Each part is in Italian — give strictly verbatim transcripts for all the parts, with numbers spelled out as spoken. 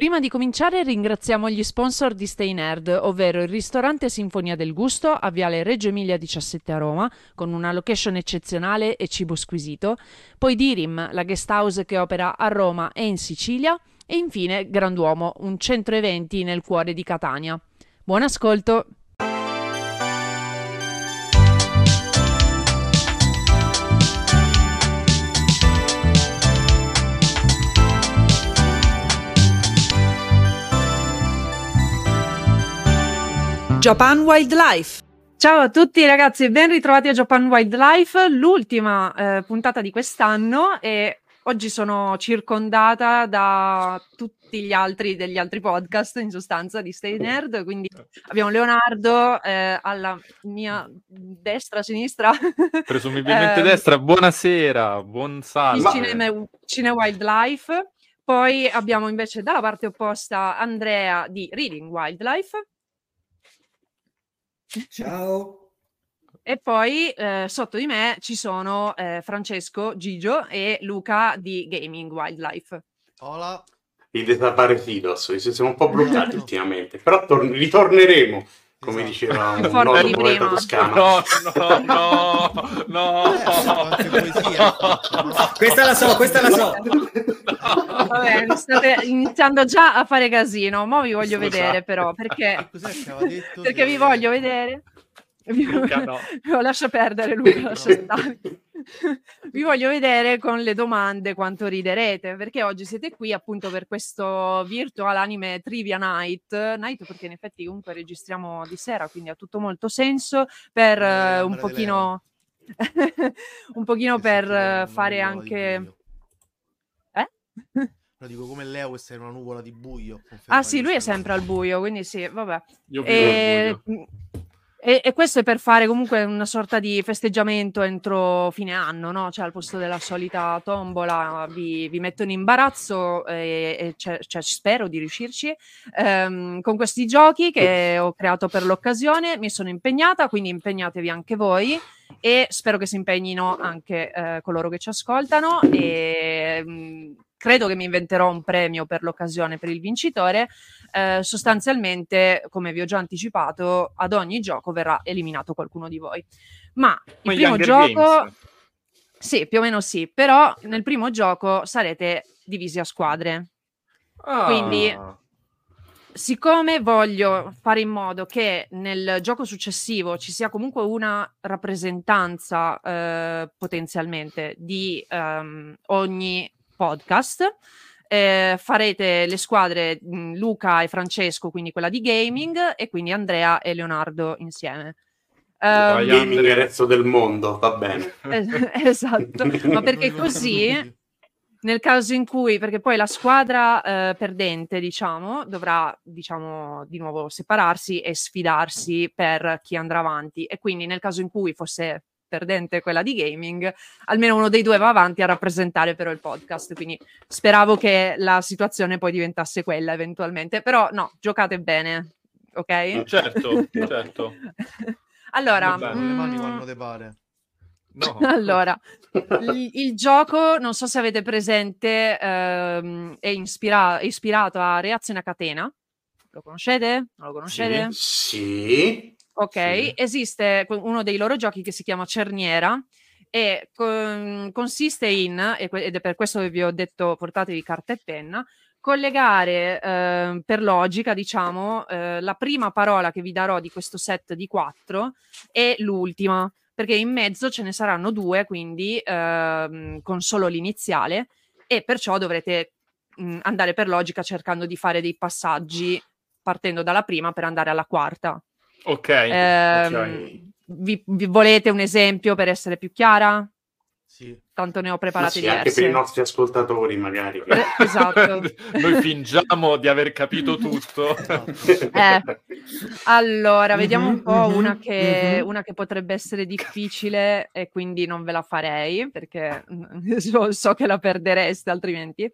Prima di cominciare ringraziamo gli sponsor di Stay Nerd, ovvero il ristorante Sinfonia del Gusto a Viale Reggio Emilia diciassette a Roma, con una location eccezionale e cibo squisito, poi Dirim, la guest house che opera a Roma e in Sicilia, e infine Granduomo, un centro eventi nel cuore di Catania. Buon ascolto! Japan Wildlife. Ciao a tutti ragazzi, ben ritrovati a Japan Wildlife, l'ultima eh, puntata di quest'anno, e oggi sono circondata da tutti gli altri degli altri podcast, in sostanza, di Stay Nerd, quindi abbiamo Leonardo eh, alla mia destra, sinistra. Presumibilmente eh, destra, buonasera, buon Il salve. Cine, Cine Wildlife. Poi abbiamo invece dalla parte opposta Andrea di Reading Wildlife. Ciao. E poi eh, sotto di me ci sono eh, Francesco, Gigio e Luca di Gaming Wildlife. Hola. I desaparecidos, ci siamo un po' bloccati ultimamente, però tor- ritorneremo, come Esatto. diceva un Più forti noto di poeta prima. toscano. No, no, no, no. Eh, quante poesie. Questa la so, questa la so. Vabbè, state iniziando già a fare casino, mo vi voglio Scusate. vedere però, perché, Cos'è che aveva detto? perché Se- vi voglio vedere. Vi- Luca, no. No, lascia perdere Luca, lascia stare. Vi voglio vedere con le domande quanto riderete, perché oggi siete qui appunto per questo Virtual Anime Trivia Night, Night perché in effetti comunque registriamo di sera, quindi ha tutto molto senso, per Come le eh, un gambe di pochino un pochino che per si trova in eh, una fare nuvola di anche buio. eh? No, dico come Leo che sei in una nuvola di buio. Ah conferma sì, lui è questa sempre al buio, quindi sì, vabbè. Io vivo E, al buio. e- e questo è per fare comunque una sorta di festeggiamento entro fine anno, no? Cioè al posto della solita tombola vi, vi metto in imbarazzo e, e cioè, cioè, spero di riuscirci ehm, con questi giochi che ho creato per l'occasione. Mi sono impegnata, quindi impegnatevi anche voi e spero che si impegnino anche eh, coloro che ci ascoltano e mh, credo che mi inventerò un premio per l'occasione per il vincitore. Eh, sostanzialmente, come vi ho già anticipato, ad ogni gioco verrà eliminato qualcuno di voi. Ma il Come gli primo Hunger gioco, Games. sì, più o meno sì, però nel primo gioco sarete divisi a squadre. Ah. Quindi, siccome voglio fare in modo che nel gioco successivo ci sia comunque una rappresentanza eh, potenzialmente di ehm, ogni podcast, eh, farete le squadre mh, Luca e Francesco, quindi quella di gaming, e quindi Andrea e Leonardo insieme. Vai, Ehm, Gaming Andre. è il resto del mondo, va bene. es- esatto, ma perché Noi non così siamo tutti. nel caso in cui, perché poi la squadra eh, perdente, diciamo, dovrà, diciamo, di nuovo separarsi e sfidarsi per chi andrà avanti, e quindi nel caso in cui fosse perdente quella di gaming, almeno uno dei due va avanti a rappresentare però il podcast, quindi speravo che la situazione poi diventasse quella eventualmente, però no, giocate bene, ok? Certo, certo. Allora, Va bene. Con le mani mm, quando te pare. No. allora, il, il gioco, non so se avete presente, ehm, è ispira- è ispirato a Reazione a catena. Lo conoscete? Non lo conoscete? Sì. Ok, Sì. esiste que- uno dei loro giochi che si chiama Cerniera e con- consiste in, e que- ed è per questo che vi ho detto portatevi carta e penna, collegare eh, per logica, diciamo, eh, la prima parola che vi darò di questo set di quattro e l'ultima, perché in mezzo ce ne saranno due, quindi ehm, con solo l'iniziale, e perciò dovrete mh, andare per logica cercando di fare dei passaggi partendo dalla prima per andare alla quarta. Ok. Ehm, ok. vi, vi volete un esempio per essere più chiara? Sì. Tanto ne ho Ma preparate sì, anche per i diverse. nostri ascoltatori magari. che- Eh, esatto. Noi fingiamo di aver capito tutto. Eh, allora, vediamo un Mhm, po' mhm, una che, mhm. una che potrebbe essere difficile e quindi non ve la farei perché mm, so, so che la perdereste altrimenti.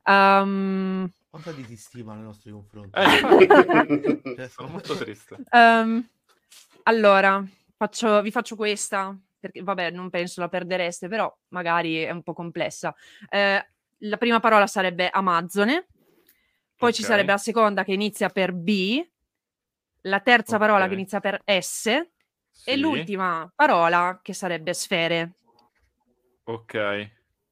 Um, Quanta di ti stima nei nostri confronti? Eh, infatti, Cioè, sono molto triste. um, allora, faccio, vi faccio questa perché, vabbè, non penso la perdereste, però magari è un po' complessa. Eh, la prima parola sarebbe Amazzone, poi ci Ok. sarebbe la seconda che inizia per B, la terza parola Ok. che inizia per S e Sì. l'ultima parola che sarebbe sfere. Ok.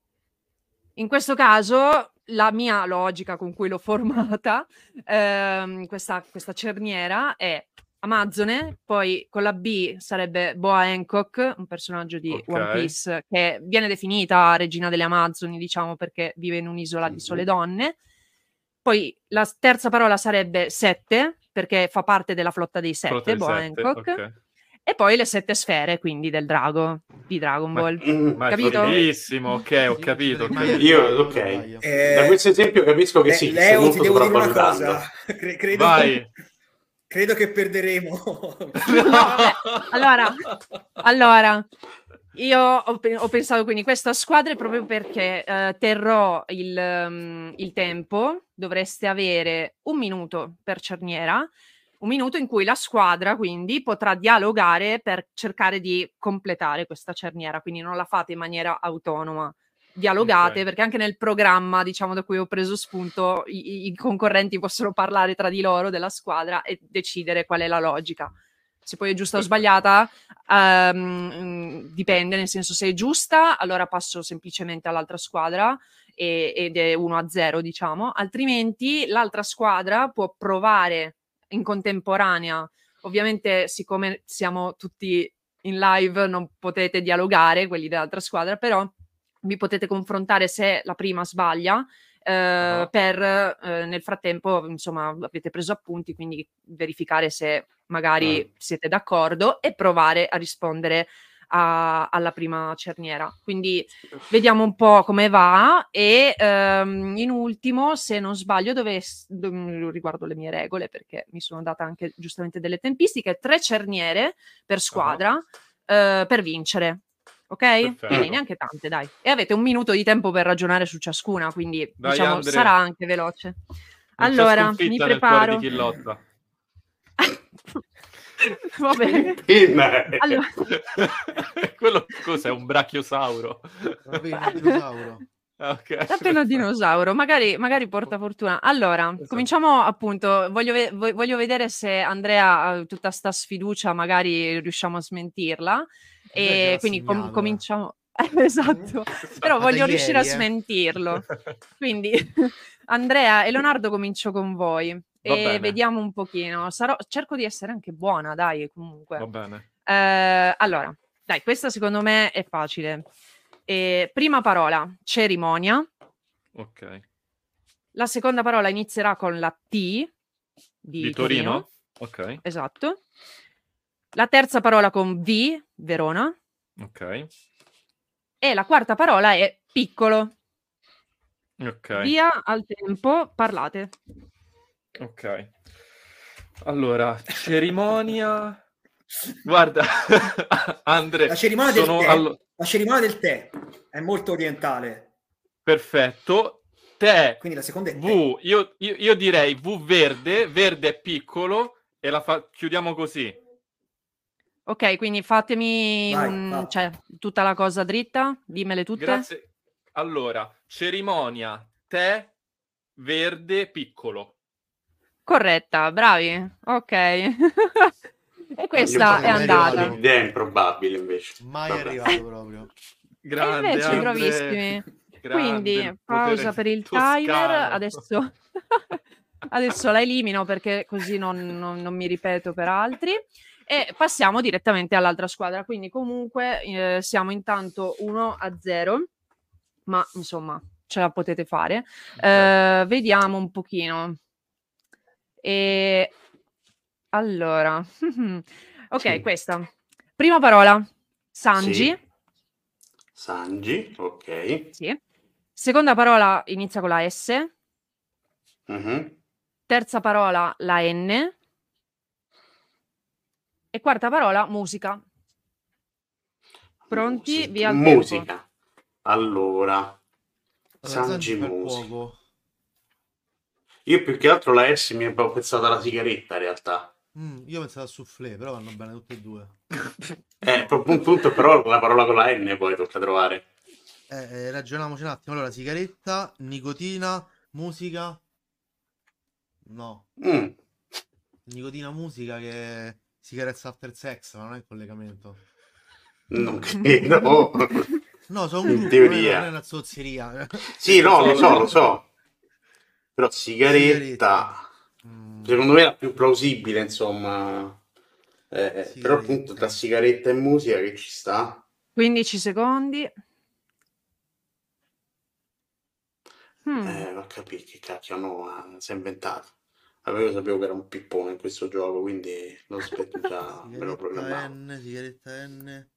In questo caso la mia logica con cui l'ho formata, ehm, questa, questa cerniera è Amazzone, poi con la B sarebbe Boa Hancock, un personaggio di Ok. One Piece che viene definita regina delle Amazzoni, diciamo, perché vive in un'isola di sole Mhm. donne. Poi la s- terza parola sarebbe Sette, perché fa parte della flotta dei Flotta Sette, di Boa sette. Hancock. Ok. E poi le sette sfere, quindi del drago, di Dragon Ma, Ball. Mm, ma è Capito? fighissimo. Ok, ho Sì, capito. Ho ci potrei mai capito. Io, arrivare, ok. però, dai. Da Eh, questo esempio capisco che Le- sì, stai Leo, ti molto devo dire una sopravvalutando. cosa. Cre- credo, Vai. credo che perderemo. No, vabbè. Allora, allora, io ho, pe- ho pensato quindi questa squadra è proprio perché eh, terrò il, um, il tempo, dovreste avere un minuto per cerniera, un minuto in cui la squadra quindi potrà dialogare per cercare di completare questa cerniera, quindi non la fate in maniera autonoma. Dialogate, Ok. perché anche nel programma, diciamo, da cui ho preso spunto, i, i concorrenti possono parlare tra di loro della squadra e decidere qual è la logica. Se poi è giusta o Perfetto. sbagliata, ehm, dipende, nel senso, se è giusta, allora passo semplicemente all'altra squadra e- ed è uno a zero, diciamo, altrimenti l'altra squadra può provare in contemporanea. Ovviamente, siccome siamo tutti in live, non potete dialogare, quelli dell'altra squadra, però vi potete confrontare se la prima sbaglia, eh, Ah. per eh, nel frattempo, insomma, avete preso appunti, quindi verificare se magari Mm. siete d'accordo e provare a rispondere a- alla prima cerniera. Quindi vediamo un po' come va e ehm, in ultimo, se non sbaglio, dove, dove- riguardo le mie regole, perché mi sono data anche giustamente delle tempistiche, tre cerniere per squadra eh, per vincere. Ok? Perfetto. Direi neanche tante, dai. E avete un minuto di tempo per ragionare su ciascuna, quindi Dai, diciamo Andre. sarà anche veloce. Non c'è Allora, mi sconfitta nel cuore di preparo. chi lotta. Va bene. Pinna. Allora, Quello cos'è? Un brachiosauro? Va bene, il dinosauro. Ah, ok. appena dinosauro, magari, magari porta fortuna. Allora, Esatto. cominciamo appunto. Voglio, ve- vo- voglio vedere se Andrea ha tutta sta sfiducia, magari riusciamo a smentirla. Andrea ce E l'ha quindi com- segnato, eh. cominciamo. Eh, esatto, però Ma da voglio riuscire a ieri, eh. smentirlo. Quindi, Andrea e Leonardo, comincio con voi Va e bene. vediamo un pochino. Sarò- cerco di essere anche buona, dai, comunque. Va bene. Eh, allora, dai, questa secondo me è facile. Eh, prima parola, cerimonia. Ok. La seconda parola inizierà con la T di, Di Torino. Torino? Ok. Esatto. La terza parola con V, Verona. Ok. E la quarta parola è piccolo. Ok. Via al tempo, parlate. Ok. Allora, cerimonia. Guarda, Andre, La cerimonia del sono tè. allo- La cerimonia del tè è molto orientale. perfetto. Te, Quindi la seconda è tè. V, io, io, io direi V verde, verde è piccolo e la fa- chiudiamo così. Ok, quindi fatemi Vai, un- fa. cioè, tutta la cosa dritta, dimmele tutte. Grazie. Allora, cerimonia, tè, verde, piccolo. Corretta, bravi. Ok. E questa Io è mai penso andata. arrivato. l'idea è improbabile invece. Mai Vabbè. arrivato proprio. E Grande, invece Andre. bravissimi. Grande, Quindi il pausa potere per il toscano. timer. Adesso, adesso la elimino perché così non, non- non mi ripeto per altri. E passiamo direttamente all'altra squadra. Quindi comunque eh, siamo intanto uno a zero, ma insomma ce la potete fare. Eh, vediamo un pochino. E allora, ok, Sì. questa. Prima parola, Sanji. Sì. Sanji, ok. Sì. Seconda parola inizia con la S. Mhm. Terza parola la N. E quarta parola musica. Pronti? Musica. Via al tempo. Musica. Allora, Allora, Sanji Sanji per musica. poco. Io più che altro la S mi avevo pensato alla sigaretta in realtà. Mm, io pensavo a soufflé, però vanno bene tutte e due. Eh, proprio un punto però la parola con la N poi tocca trovare. Eh, eh, ragioniamoci un attimo. Allora, sigaretta, nicotina, musica. No. Mm. Nicotina musica che sigaretta after sex, ma non è in collegamento. Non credo. No, sono un In gruppo, non è, teoria. non è una zozzeria. Sì, no, lo Lo so, so. lo so. Però sigaretta, Mm, secondo me è la più plausibile, insomma. Eh, però appunto tra sigaretta. sigaretta e musica che ci sta? quindici secondi. Hmm. Eh, non capire che cacchio no, si è inventato. Allora, io sapevo che era un pippone in questo gioco, quindi lo aspetto già, me lo Sigaretta programmavo. N, sigaretta N.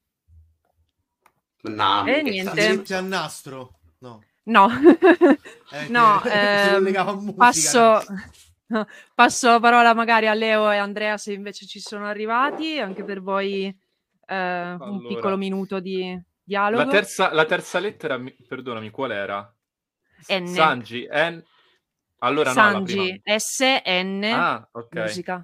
E No, mica niente. cazzo. Sigarette a nastro. No. No, Eh, no, che si ehm, collegava a musica. passo, passo la parola magari a Leo e Andrea se invece ci sono arrivati, anche per voi eh, un Allora. piccolo minuto di La dialogo. terza, la terza lettera, mi- perdonami, qual era? S- N. Sanji, N. Allora no, la prima. Sanji, S N, Ah, ok. musica.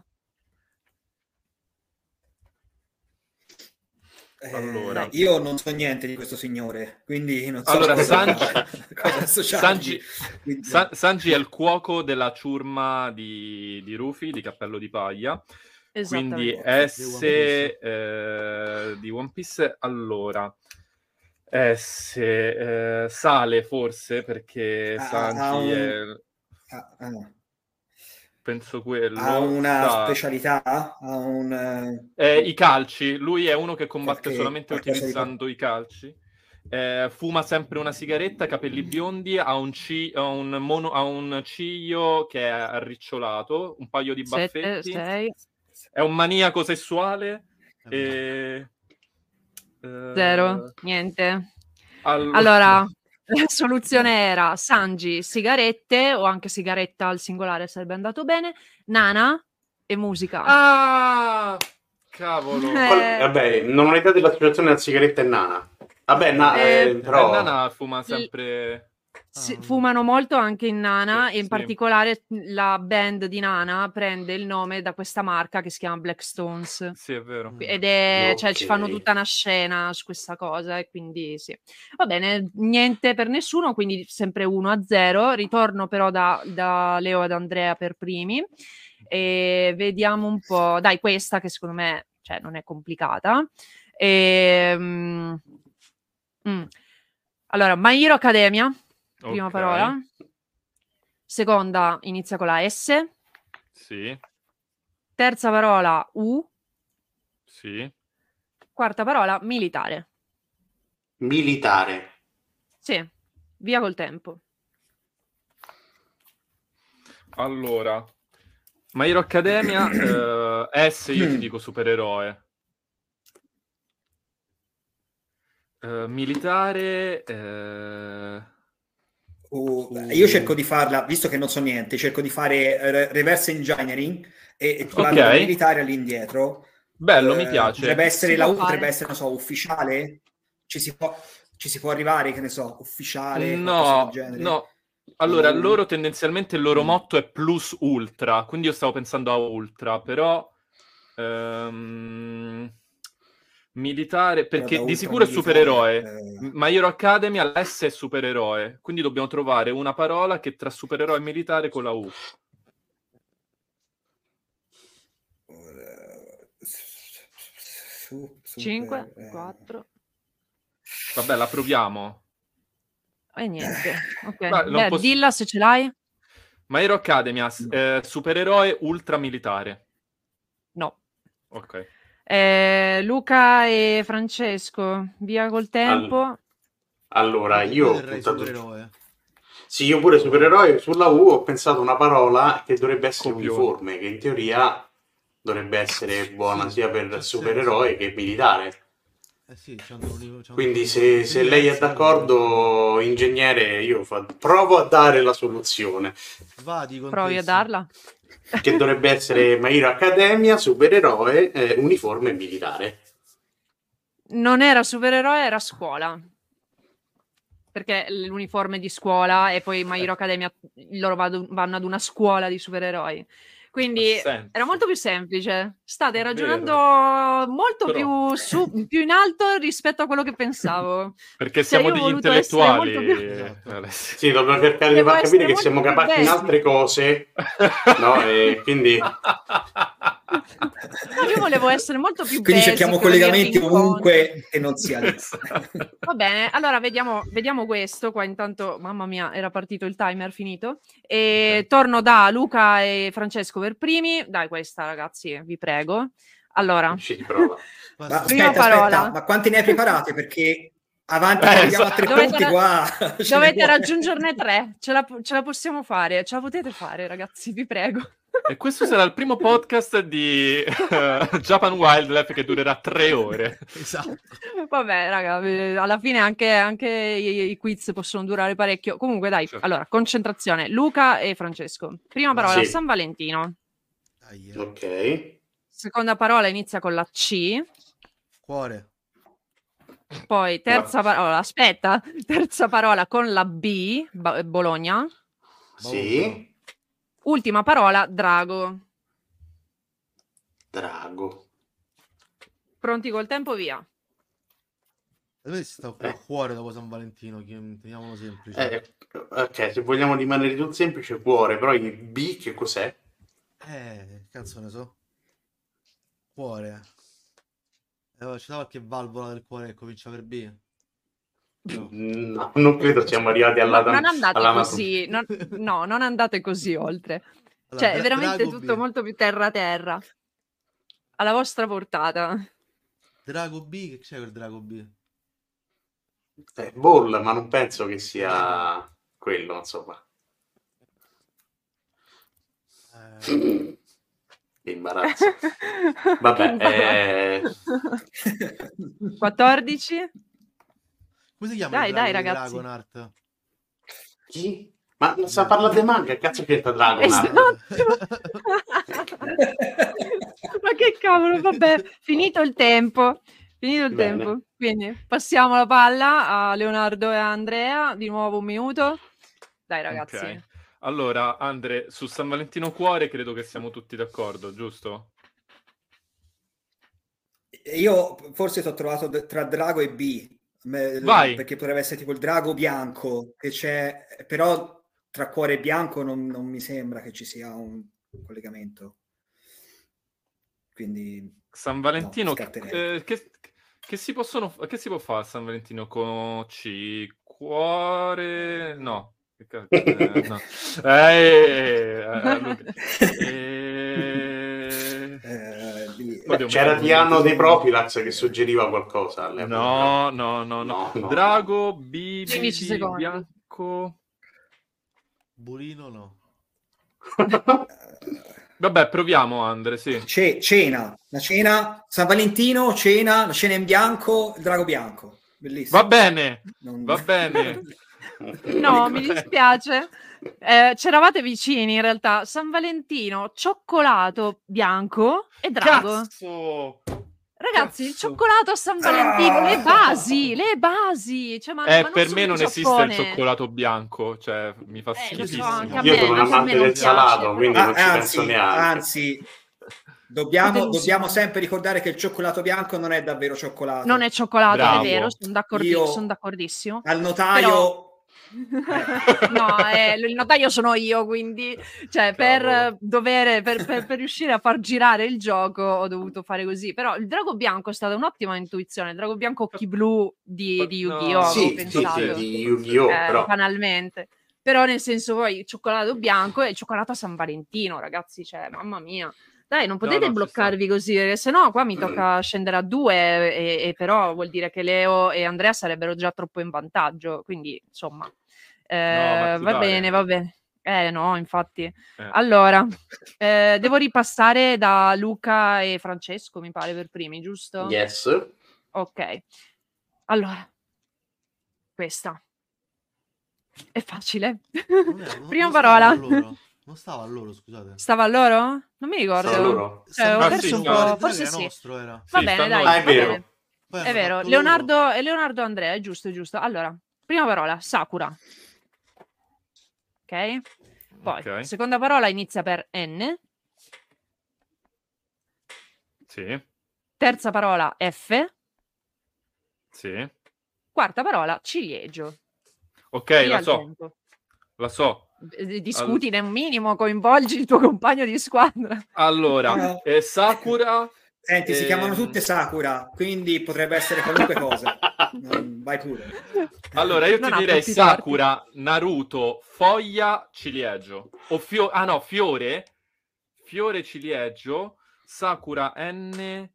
Eh, Allora. io non so niente di questo signore, quindi non so Allora, cosa, Sanji, cosa associargli. Sanji, Quindi- Sa- Sanji è il cuoco della ciurma di, di Rufy, di Cappello di Paglia. Quindi Esattamente. S Di One eh, di One Piece. Allora, S eh, sale forse perché Ha- ha Sanji un- è, ha, ha- penso quello. ha una Sa- specialità, ha un... eh, Eh, i calci, lui è uno che combatte Qualche- solamente qualcosa di- utilizzando i calci. Eh, fuma sempre una sigaretta, capelli biondi, ha un, ci- ha un mono- ha un ciglio che è arricciolato, un paio di Sette, baffetti. sei, È un maniaco sessuale. Eh, E... eh, zero, niente. Allora, Allora, la soluzione era Sanji, sigarette, o anche sigaretta al singolare sarebbe andato bene, Nana e musica. Ah, cavolo. Eh, Qual- vabbè, non ho idea dell'associazione tra sigaretta e nana. Vabbè, na- Eh, eh, però... Eh, Nana fuma sempre... si- Ah. fumano molto anche in Nana Sì, e in sì. particolare la band di Nana prende il nome da questa marca che si chiama Black Stones. Sì, è vero. Ed è, cioè, ci Ok. fanno tutta una scena su questa cosa e quindi sì. Va bene, niente per nessuno, quindi sempre uno a zero. Ritorno però da, da Leo ad Andrea per primi e vediamo un po'. Dai, questa che secondo me, cioè, non è complicata. Ehm, mm. Allora, My Hero Academia, prima Ok. parola. Seconda inizia con la S. Sì, Terza parola U. sì. Quarta parola militare. Militare. Sì, via col tempo. Allora, My Hero Academia, eh, S io ti dico supereroe. Eh, militare, eh, o- Uh. io cerco di farla, visto che non so niente, cerco di fare eh, reverse engineering e, e tirarlo Ok. dal militare all'indietro. bello, Eh, mi piace. Potrebbe essere Si la può U, fare. potrebbe essere, non so, ufficiale. Ci si può, ci si può arrivare, che ne so, ufficiale, qualcosa No, del genere. no. Allora, Mm. loro tendenzialmente il loro Mm. motto è plus ultra, quindi io stavo pensando a ultra, però ehm, militare, Però perché da di sicuro è ultramilitare, supereroe. eh, My Hero Academia, la S è supereroe, quindi dobbiamo trovare una parola che tra supereroe e militare con la U. eh, su- super, cinque, eh, quattro Vabbè, la proviamo. e niente. Ok, Ma non Beh, posso- dilla se ce l'hai. My Hero Academia, s- eh, supereroe ultra militare. No. Ok. Eh, Luca e Francesco, via col tempo. Allora, Io io ho terrei puntato... supereroe. Sì, io pure supereroe. Sulla U ho pensato una parola che dovrebbe essere Copione. uniforme, che in teoria dovrebbe essere buona Sì, sia c'ha per senso. supereroe che militare. Eh sì, c'hanno un- c'hanno Quindi un- se, se lei è diversi, d'accordo, ingegnere, io fa- provo a dare la soluzione, Vadi con Provi te, a sì. darla. che dovrebbe essere My Hero Academia, supereroe, eh, uniforme e militare. Non era supereroe, era scuola. Perché l'uniforme di scuola e poi My Hero Academia loro vado- vanno ad una scuola di supereroi. Quindi Assente. era molto più semplice. State È ragionando vero. molto Però- più, su, più in alto rispetto a quello che pensavo. Perché Cioè, siamo io ho degli voluto essere intellettuali. molto più- Esatto. Alessio. Sì, dobbiamo cercare di Devo far capire essere che siamo molto più capaci in belli. altre cose, no? E quindi No, io volevo essere molto più Quindi basic, cerchiamo venirvi collegamenti incontro. ovunque e non sia lì. Va bene, allora vediamo, vediamo questo. Qua intanto, mamma mia, era partito il timer, finito. E Ok. torno da Luca e Francesco per primi. Dai, questa ragazzi, vi prego. Allora, ci riprova. Ma Basta. Prima aspetta, parola. aspetta, ma quanti ne hai preparati? Perché avanti Eh, che arriviamo a esatto. tre Dovete punti ra- qua. ce ne dovete vuole. raggiungerne tre. Ce la, ce la possiamo fare, ce la potete fare, ragazzi, vi prego. E questo sarà il primo podcast di eh, Japan Wildlife che durerà tre ore. Esatto. Vabbè, raga, eh, alla fine anche, anche i, i quiz possono durare parecchio. Comunque, dai, Certo. allora, concentrazione. Luca e Francesco. Prima parola, Sì. San Valentino. Dai, eh. Ok. Seconda parola inizia con la C. Cuore. Poi terza parola, aspetta, terza parola con la B, Ba- Bologna. Sì. Ultima parola, drago. Drago. Pronti col tempo, via. Dove si sta Eh. cuore dopo San Valentino? Chi- Teniamolo semplice. Eh, ok, se vogliamo rimanere sul semplice cuore, però il B che cos'è? Eh, che cazzo ne so. Cuore. Eh, c'è qualche valvola del cuore che comincia per B? No. No, non credo siamo arrivati alla... No, non andate alla- così, non- no, non andate così oltre. Allora, Cioè, è dra- veramente Drago tutto B. molto più terra terra. Alla vostra portata. Drago B, che c'è quel Drago B? Eh, Ball, ma non penso che sia quello, insomma. Eh, Che imbarazzo. Vabbè, Che eh, quattordici. come si chiama Dai, il dai, drago di ragazzi. Dragonart? chi? Ma non sa parlare di manga, cazzo che è Dragon Esatto. Ma che cavolo, vabbè, finito il tempo. Finito il Bene. tempo. Quindi passiamo la palla a Leonardo e a Andrea. Di nuovo un minuto. Dai, ragazzi. Ok. Allora, Andre, su San Valentino Cuore credo che siamo tutti d'accordo, giusto? Io forse ti ho trovato d- tra drago e B. Me- Vai. Perché potrebbe essere tipo il drago bianco che c'è, però tra cuore e bianco non, non mi sembra che ci sia un collegamento. Quindi San Valentino, No, scarterei. eh, che, che si possono, che si può fare a San Valentino con C? Cuore? No. Che cazzo- eh, no. Eh, eh, Luca. Eh, eh, lì- Oddio, c'era ma- Tiano dei Profilax che suggeriva qualcosa all'epoca. No, no, no, no. No, no. Drago, B, quindici B, secondi. bianco. Burino no. Vabbè, proviamo, Andre, sì. Ce- cena, la cena, San Valentino, cena, la cena in bianco, il drago bianco. Bellissimo. Va bene, Non- va bene. No, mi dispiace. Eh, c'eravate vicini in realtà. San Valentino, cioccolato bianco e drago. Cazzo! Ragazzi, il Cazzo. cioccolato a San Valentino, Ah! le basi, le basi. Cioè, ma, Eh, ma per solo me in non esiste il Giappone. cioccolato bianco, cioè mi fa Eh, lo so, schifissimo. anche a Io me, sono un anche a me amante non del piace, salato, però- quindi Ah, non ci anzi, penso neanche. anzi, dobbiamo, Delusione. dobbiamo sempre ricordare che il cioccolato bianco non è davvero cioccolato. Non è cioccolato, Bravo. è vero, sono d'accordi- Io- son d'accordissimo. Al notaio... No, eh, il notaio sono io, quindi cioè, per Cavolo. dovere, per, per- per riuscire a far girare il gioco ho dovuto fare così. Però il drago bianco è stata un'ottima intuizione. Il drago bianco occhi blu di, di No. Yu-Gi-Oh! avevo Sì, sì, pensato, sì, di Yu-Gi-Oh! eh, però banalmente. Però nel senso poi il cioccolato bianco e il cioccolato a San Valentino, ragazzi, cioè, mamma mia. Dai, non potete no, ci bloccarvi così, perché se no qua mi tocca scendere a due e, e però vuol dire che Leo e Andrea sarebbero già troppo in vantaggio, quindi insomma, eh, ma tu va dai. bene, va bene. Eh no, infatti. Eh. Allora, eh, devo ripassare da Luca e Francesco, mi pare, per primi, giusto? yes. Ok. Allora, questa. È facile. Non è- non- Prima non stava parola. a loro. Non stava a loro, scusate. Stava a loro? Non mi ricordo. Stava a loro? Cioè, ho Ah, perso sì, un stava- po', Drago forse era sì. nostro, era. Va Sì, bene, sta a dai, noi. Ah, è va vero. bene. Poi È hanno vero, fatto Leonardo e Leonardo Andrea, è giusto, è giusto. Allora, prima parola, Sakura. Ok? Poi, Ok. seconda parola inizia per N. Sì, Terza parola F. sì. Quarta parola ciliegio. Ok, Via la il so, tempo. la so. Eh, Discuti nel minimo, coinvolgi il tuo compagno di squadra. Allora, No. eh, Sakura... Senti, si chiamano ehm, tutte Sakura, quindi potrebbe essere qualunque cosa. Non- vai pure. Allora, io ti Non ha direi tutti i torti. Sakura, Naruto, foglia, ciliegio. O fio- ah no, fiore, fiore, ciliegio, Sakura, N...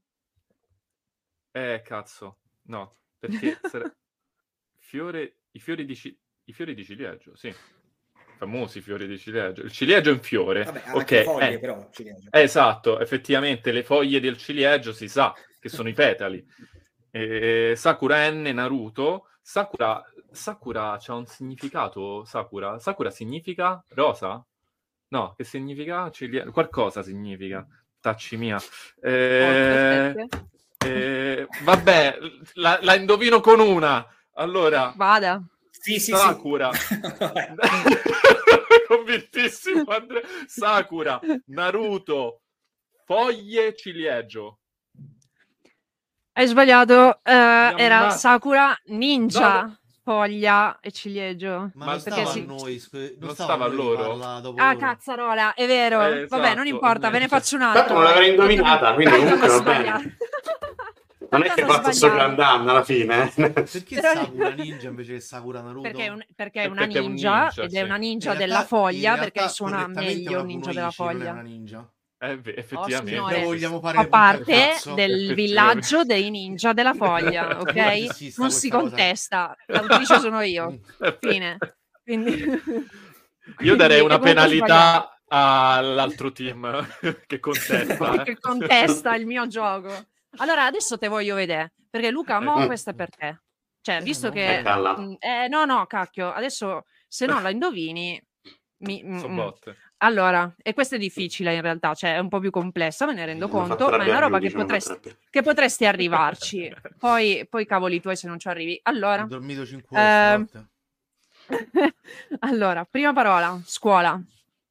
Eh, cazzo, no, perché... sare- Fiore... I fiori di, ci- I fiori di ciliegio, sì. Famosi fiori di ciliegio. Il ciliegio è un fiore. Vabbè, ha Ok, anche le foglie, eh. però. Ciliegio. Esatto, effettivamente le foglie del ciliegio si sa che sono i petali. Eh, Sakura N, Naruto. Sakura, Sakura c'ha un significato, Sakura? Sakura significa rosa? No, che significa? Cilie- Qualcosa significa. Tacci mia. Eh, Aspetta. eh, vabbè, la, la indovino con una. Allora, Vada. Sì, sì, Sakura. sì. Vabbè. Convintissimo Andrea. Sakura, Naruto, foglie, ciliegio. Hai sbagliato. eh, era Yamma- Sakura, ninja, No, no. foglia e ciliegio. Ma, Ma non perché stava si- a noi, scu- non, non stava a stava a noi di loro? farla dopo Ah, loro. cazzarola, è vero. Eh, Vabbè, non esatto, importa, ve ne niente. faccio un Tanto altro. non l'avrei indovinata, quindi Tanto comunque hanno va bene. sbagliato. Non è Tanto che hai hanno fatto sto sbagliato. Grand Dam alla fine. eh. Perché Però- Sakura Ninja invece che Sakura Naruto? Perché è, un- perché è Eh, una perché è un ninja, ninja, ed sì. è una ninja In della realtà- foglia, in perché realtà, suona correttamente è meglio una un ninja della kunoichi, non è foglia. una ninja. Eh, beh, effettivamente. signore. Che vogliamo fare Fa le puntate parte cazzo? del Effettivamente. villaggio dei ninja della foglia, ok? Progressista Non si questa cosa. contesta, l'autrice sono io. Eh, Fine. Quindi... Io darei Quindi- una e comunque ho sbagliato. penalità all'altro team che contesta. eh. Che contesta il mio gioco. Allora, adesso te voglio vedere, perché Luca, mo Mm. questa è per te. Cioè, visto non che... Eh, calla. mm, Eh, no, no, cacchio, adesso se non la indovini... Mi, mm, So mm. botte. Allora, e questa è difficile in realtà, cioè è un po' più complessa, me ne rendo Mi ha fatto conto, ma è una arrabbiare roba lui, che diciamo, potresti, arrabbiare. che potresti arrivarci. Poi, poi cavoli tuoi se non ci arrivi. Allora, Ho dormito cinque ore Ehm, stanotte. allora, prima parola, scuola.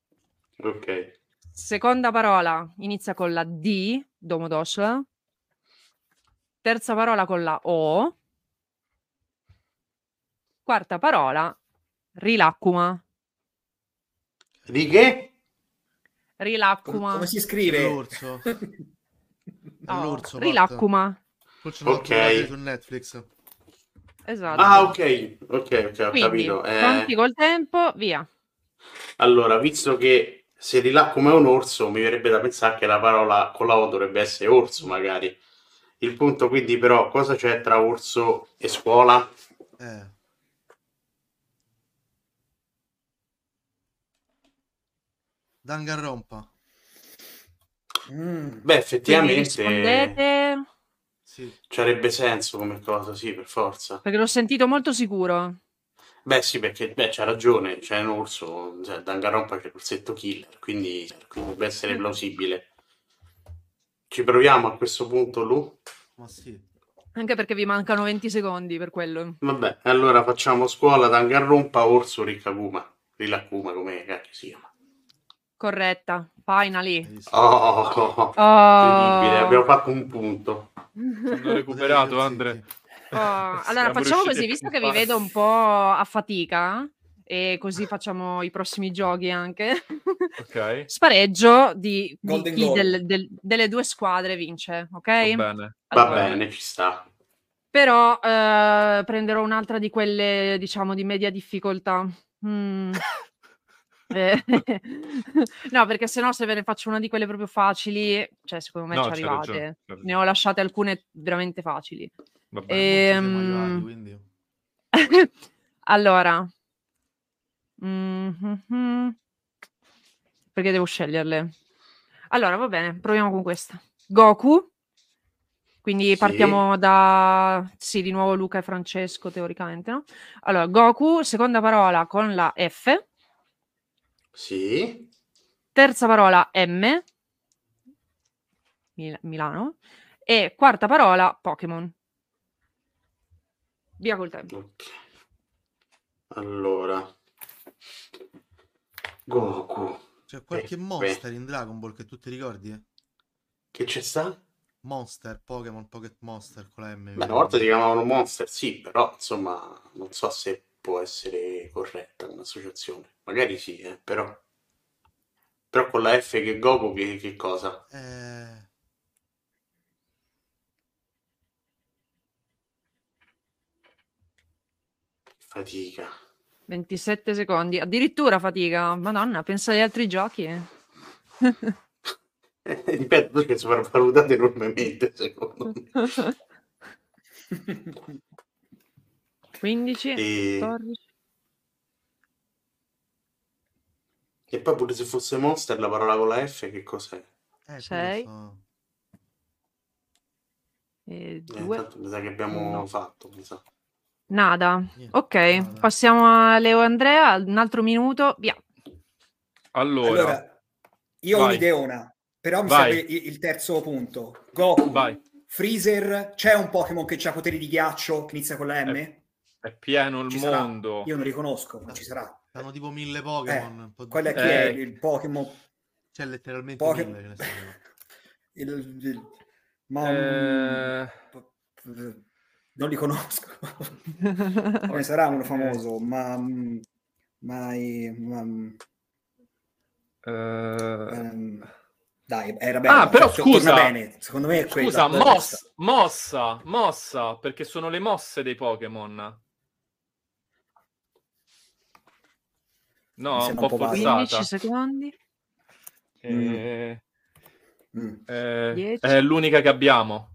Ok. Seconda parola, inizia con la D, Domodossola. Terza parola con la O. Quarta parola, Rilaccuma. Di che? Rilaccuma. Come si scrive? L'orso. È Oh, l'orso. Rilaccuma. Forse non Ok. okay. su Netflix. Esatto. Ah, ok. Ok, ok, ho Quindi, capito. Eh, pronti col tempo, via. allora, visto che se di là come un orso, mi verrebbe da pensare che la parola con la O dovrebbe essere orso, magari. Il punto, quindi, però, cosa c'è tra orso e scuola? Eh. Danganronpa. Mm. Beh, Quindi effettivamente rispondete, Sì. c'arebbe senso come cosa, sì, per forza. perché l'ho sentito molto sicuro. Beh, sì, perché beh, c'ha ragione, c'è un orso, cioè, Danganronpa c'è l'orsetto killer, quindi potrebbe essere plausibile. Ci proviamo a questo punto, Lu? Ma sì. Anche perché vi mancano venti secondi per quello. Vabbè, allora facciamo scuola, Danganronpa, orso, Riccaguma. Rilaccuma, come cacchio si chiama. Corretta. Finally. Hai visto? Oh, Oh. incredibile, abbiamo fatto un punto. Hanno recuperato, Potevi Andre. zitti. Oh, allora Siamo facciamo riusciti così, a visto che vi campare. vedo un po' a fatica, e così facciamo i prossimi giochi anche. Ok, Spareggio di, di Golden chi goal. del- del- delle due squadre vince, ok? va bene. Va Allora, bene, ci sta. però eh, prenderò un'altra di quelle, diciamo, di media difficoltà. Mm. Eh, no, perché sennò se ve ne faccio una di quelle proprio facili, cioè secondo me No, ci c'hai arrivate. ragione, c'hai ragione. Ne ho lasciate alcune veramente facili. Va bene. E- Molti siamo Ehm, arrivati, quindi. allora, Mhm. perché devo sceglierle? Allora, va bene, proviamo con questa. Goku. Quindi Sì. partiamo da... Sì, di nuovo Luca e Francesco, teoricamente, no? Allora, Goku, seconda parola con la F. Sì. Terza parola M. Mil- Milano. E quarta parola Pokémon. Via col tempo. Ok. Allora. Goku. C'è qualche Eh, monster in Dragon Ball che tu ti ricordi? Che c'è sta? Monster, Pokémon, Pocket Monster con la M. Beh, una volta si chiamavano Monster, sì, però insomma non so se può essere corretta come associazione. Magari sì, eh, però. Però con la F che Goku che, che cosa? Eh... Fatica. ventisette secondi, addirittura fatica. Madonna, pensa agli altri giochi. Eh, ripeto, perché sopravvalutate enormemente, secondo me. quindici, E... quattordici. e poi pure se fosse Monster, la parola con la F che cos'è? Eh, sei. so. E Eh, due. tanto mi sa che abbiamo uno. fatto, mi sa. Nada. Niente, Ok, nada. passiamo a Leo Andrea, un altro minuto, via. Allora, Allora, io ho vai. un'ideona, però mi Vai. serve il, il terzo punto. Goku, Vai. Freezer, c'è un Pokémon che ha poteri di ghiaccio che inizia con la M? È, è pieno il Ci sarà? mondo. Io non li conosco, ma ci sarà. Hanno tipo mille Pokémon. un po' di- Quello è chi Eh. è il Pokémon? C'è letteralmente Pokémon. mille. Ce ne sono. il, il- ma Eh, non li conosco. Come sarà uno famoso? Ma ma, ma eh, ehm, dai, era bello. Ah, però Torna scusa. bene. Secondo me è quella. Scusa, quella moss- giusta. mossa, mossa, perché sono le mosse dei Pokémon. No, Mi un sembra po' un po' vago. forzata. quindici secondi. Eh, Mm. eh, dieci. è l'unica che abbiamo.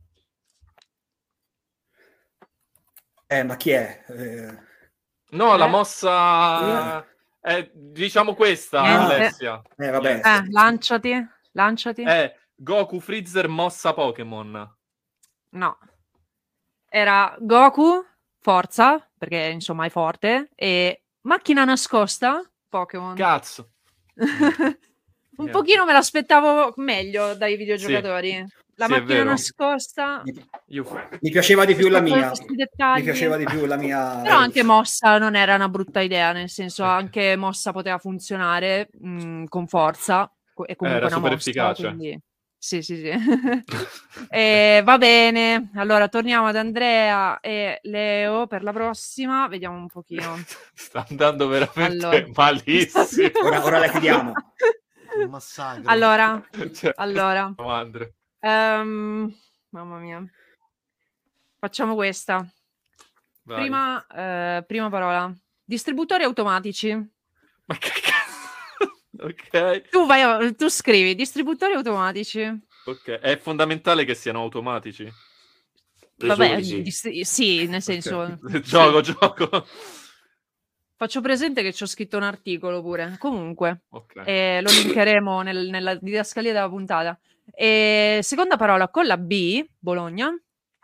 Eh, ma chi è? Eh, No, la Eh. mossa è, diciamo, questa, Niente. Alessia. eh, vabbè. Niente. Eh, lanciati, lanciati. È Goku Freezer mossa Pokémon. No. Era Goku, forza, perché insomma è forte, e macchina nascosta, Pokémon. Cazzo. Un Niente. pochino me l'aspettavo meglio dai videogiocatori. La Sì, è macchina vero. nascosta. Mi, Io... mi piaceva di più la rispetto a mia. questi dettagli. Mi piaceva di più la mia. Però anche mossa non era una brutta idea, nel senso anche mossa poteva funzionare mh, con forza co- e comunque Era una super mossa, efficace. quindi sì, sì, sì. E va bene, allora torniamo ad Andrea e Leo per la prossima, vediamo un pochino. Sta andando veramente Allora. malissimo. Ora, ora la chiudiamo. Un massacro. Allora, Cioè, allora, Andre. ehm, mamma mia, facciamo questa. Vai. Prima, eh, prima parola, distributori automatici. Ma che cazzo? Ok. Tu vai, tu scrivi distributori automatici. Ok. È fondamentale che siano automatici. Presumo Vabbè, di sì. dist- sì, nel senso. Ok. Gioco, sì. gioco. Faccio presente che ci ho scritto un articolo pure. Comunque, Ok. eh, lo linkeremo nel- nella didascalia della puntata. E seconda parola con la B, Bologna.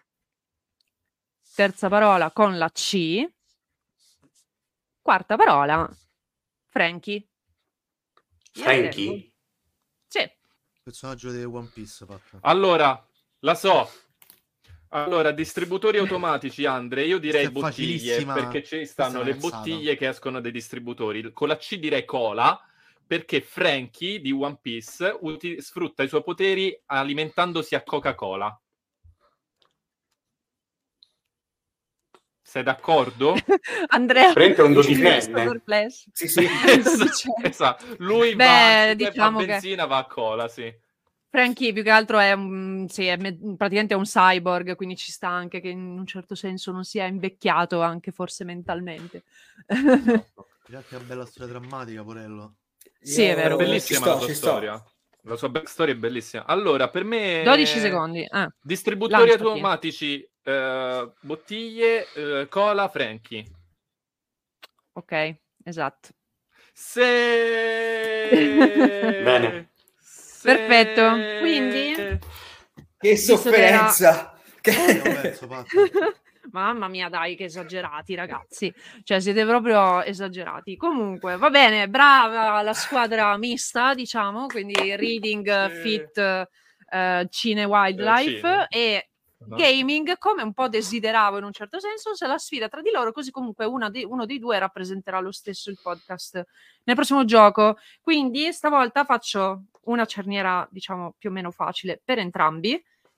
Terza parola con la C. Quarta parola, Frankie. Frankie? Sì. Personaggio di One Piece fatto. Allora, la so. Allora, distributori automatici, Andre, io direi Questa è bottiglie, facilissima. perché ci Questa è stanno una le cazzata. bottiglie che escono dai distributori. Con la C direi cola, perché Frankie di One Piece uti- sfrutta i suoi poteri alimentandosi a Coca-Cola. Sei d'accordo? Andrea, Prende un mi dodicenne. sto perplesso. Sì, sì. Dodicenne. Esatto. Lui Beh, va, anziché diciamo fa che- benzina, va a cola, sì. Frankie più che altro è un, sì, è me- praticamente è un cyborg, quindi ci sta anche che in un certo senso non sia invecchiato anche forse mentalmente. Dirà che è una bella storia drammatica, Porello. Sì, è Io- vero. È bellissima ci sto, la sua ci sto. storia. La sua backstory è bellissima. Allora, per me... dodici secondi. Ah, Distributori Lanciati. automatici, eh, bottiglie, eh, cola, Frankie. ok, esatto. Se... Bene. Se- Perfetto. Quindi? Che Visto sofferenza. Io Che- penso, Pat. Mamma mia, dai, che esagerati, ragazzi. Cioè, siete proprio esagerati. Comunque, va bene, brava la squadra mista, diciamo, quindi Reading, Sì. Fit, eh, Cine Wildlife Cine. e No? Gaming, come un po' desideravo in un certo senso, se la sfida tra di loro, così comunque una di- uno dei due rappresenterà lo stesso il podcast nel prossimo gioco. Quindi stavolta faccio una cerniera, diciamo, più o meno facile per entrambi.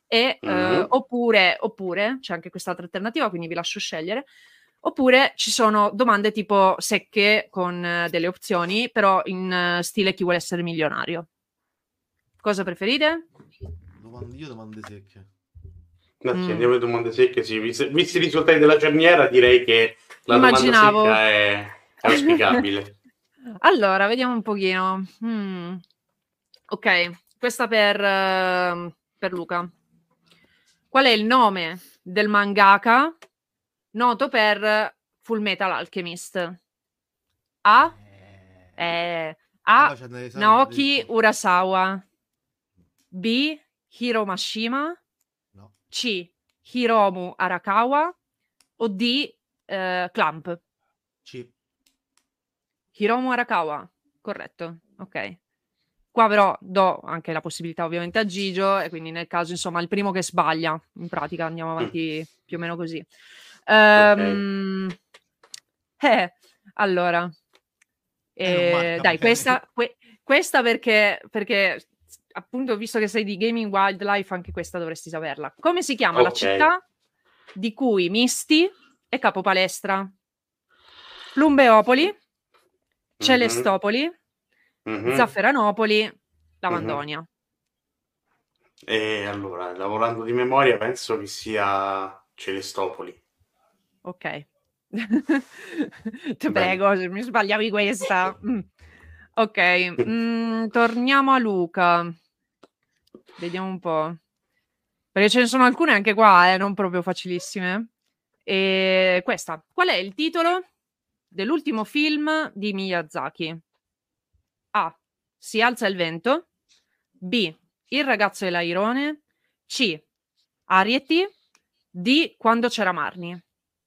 e, Mhm. eh, oppure, oppure, c'è anche quest'altra alternativa, quindi vi lascio scegliere, oppure ci sono domande tipo secche con eh, delle opzioni, però in eh, stile chi vuole essere milionario. Cosa preferite? Domande, io domande secche. No, sì, Mm. andiamo alle domande secche, sì. Visti, visti i risultati della cerniera, direi che la Immaginavo. domanda secca è, è auspicabile. Allora, vediamo un pochino. Mm. Ok, questa per, eh, per Luca. Qual è il nome del mangaka noto per Full Metal Alchemist? A. Eh, Ah, A. poi c'è delle- Naoki delle- Urasawa. B. Hiro Mashima. No. C. Hiromu Arakawa. O D. eh, Clamp. C. Hiromu Arakawa. Corretto. Ok. Qua però do anche la possibilità ovviamente a Gigio e quindi nel caso insomma il primo che sbaglia, in pratica andiamo avanti più o meno così. Ehm, eh, allora, Eh, non eh, marca dai, bene. questa, que- questa perché, perché appunto visto che sei di Gaming Wildlife anche questa dovresti saperla. Come si chiama la Ok. città di cui Misty è capo palestra? Plumbeopoli, Celestopoli, Mhm. Zafferanopoli, Lavandonia. E allora, lavorando di memoria, penso che sia Celestopoli. Ok. Ti Bene. prego, se mi sbagliavi questa. Mm. Ok, mm, torniamo a Luca. Vediamo un po'. Perché ce ne sono alcune anche qua, eh, non proprio facilissime. E questa. Qual è il titolo dell'ultimo film di Miyazaki? A. Si alza il vento. B. Il ragazzo e l'airone. C. Arieti. D. Quando c'era Marni.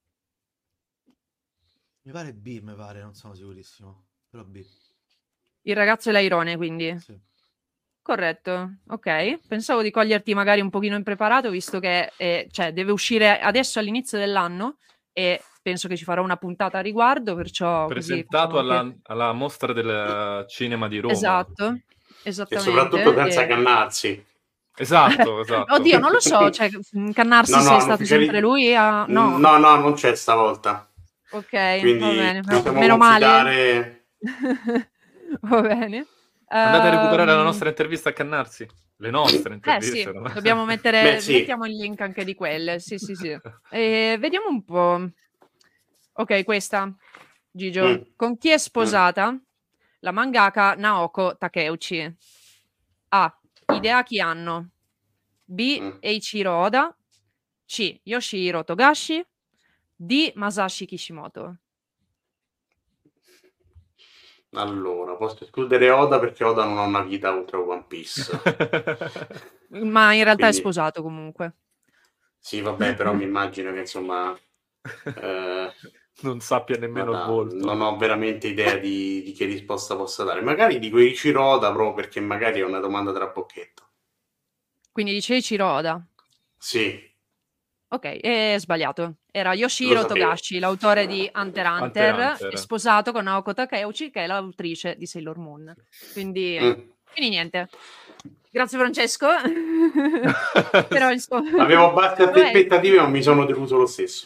Mi pare B, mi pare, non sono sicurissimo. Però B. Il ragazzo e l'airone, quindi. Sì. Corretto, ok. Pensavo di coglierti magari un pochino impreparato, visto che eh, cioè, deve uscire adesso all'inizio dell'anno e penso che ci farò una puntata a riguardo, perciò così Presentato facciamo anche... alla, alla mostra del cinema di Roma. Esatto, E esattamente. soprattutto senza e- Cannazzi. Esatto, esatto. Oddio, non lo so, cioè, mm, Cannarsi No, se no, è stato ufficiali- sempre lui a... No, No, no, non c'è stavolta. ok, Quindi va bene, meno, possiamo meno male. considerare... Va bene. Andate a recuperare la Ehm, nostra intervista a Cannarsi. Le nostre Eh interviste. sì, non- dobbiamo mettere, Beh, sì. mettiamo il link anche di quelle. Sì, sì, sì. E vediamo un po'. Ok, questa, Gigio. Mm. Con chi è sposata la mangaka Naoko Takeuchi? A. Hideaki Anno. B. Mm. Eiichiro Oda. C. Yoshihiro Togashi. D. Masashi Kishimoto. Allora, posso escludere Oda perché Oda non ha una vita oltre One Piece. Ma in realtà è Quindi- sposato comunque. Sì, vabbè, però mi immagino che insomma... eh, non sappia nemmeno guarda, il volto. non ho veramente idea di, di che risposta possa dare. Magari dico Eiichiro Oda proprio perché magari è una domanda trabocchetto. Quindi dice Eiichiro Oda. Sì, Ok, è sbagliato. Era Yoshihiro Lo sapevo. Togashi, l'autore di Hunter x Hunter, Hunter x Hunter. è sposato con Naoko Takeuchi, che è l'autrice di Sailor Moon. Quindi, Mm. quindi niente. Grazie Francesco. Però insomma... avevo basse Vabbè. aspettative ma mi sono deluso lo stesso.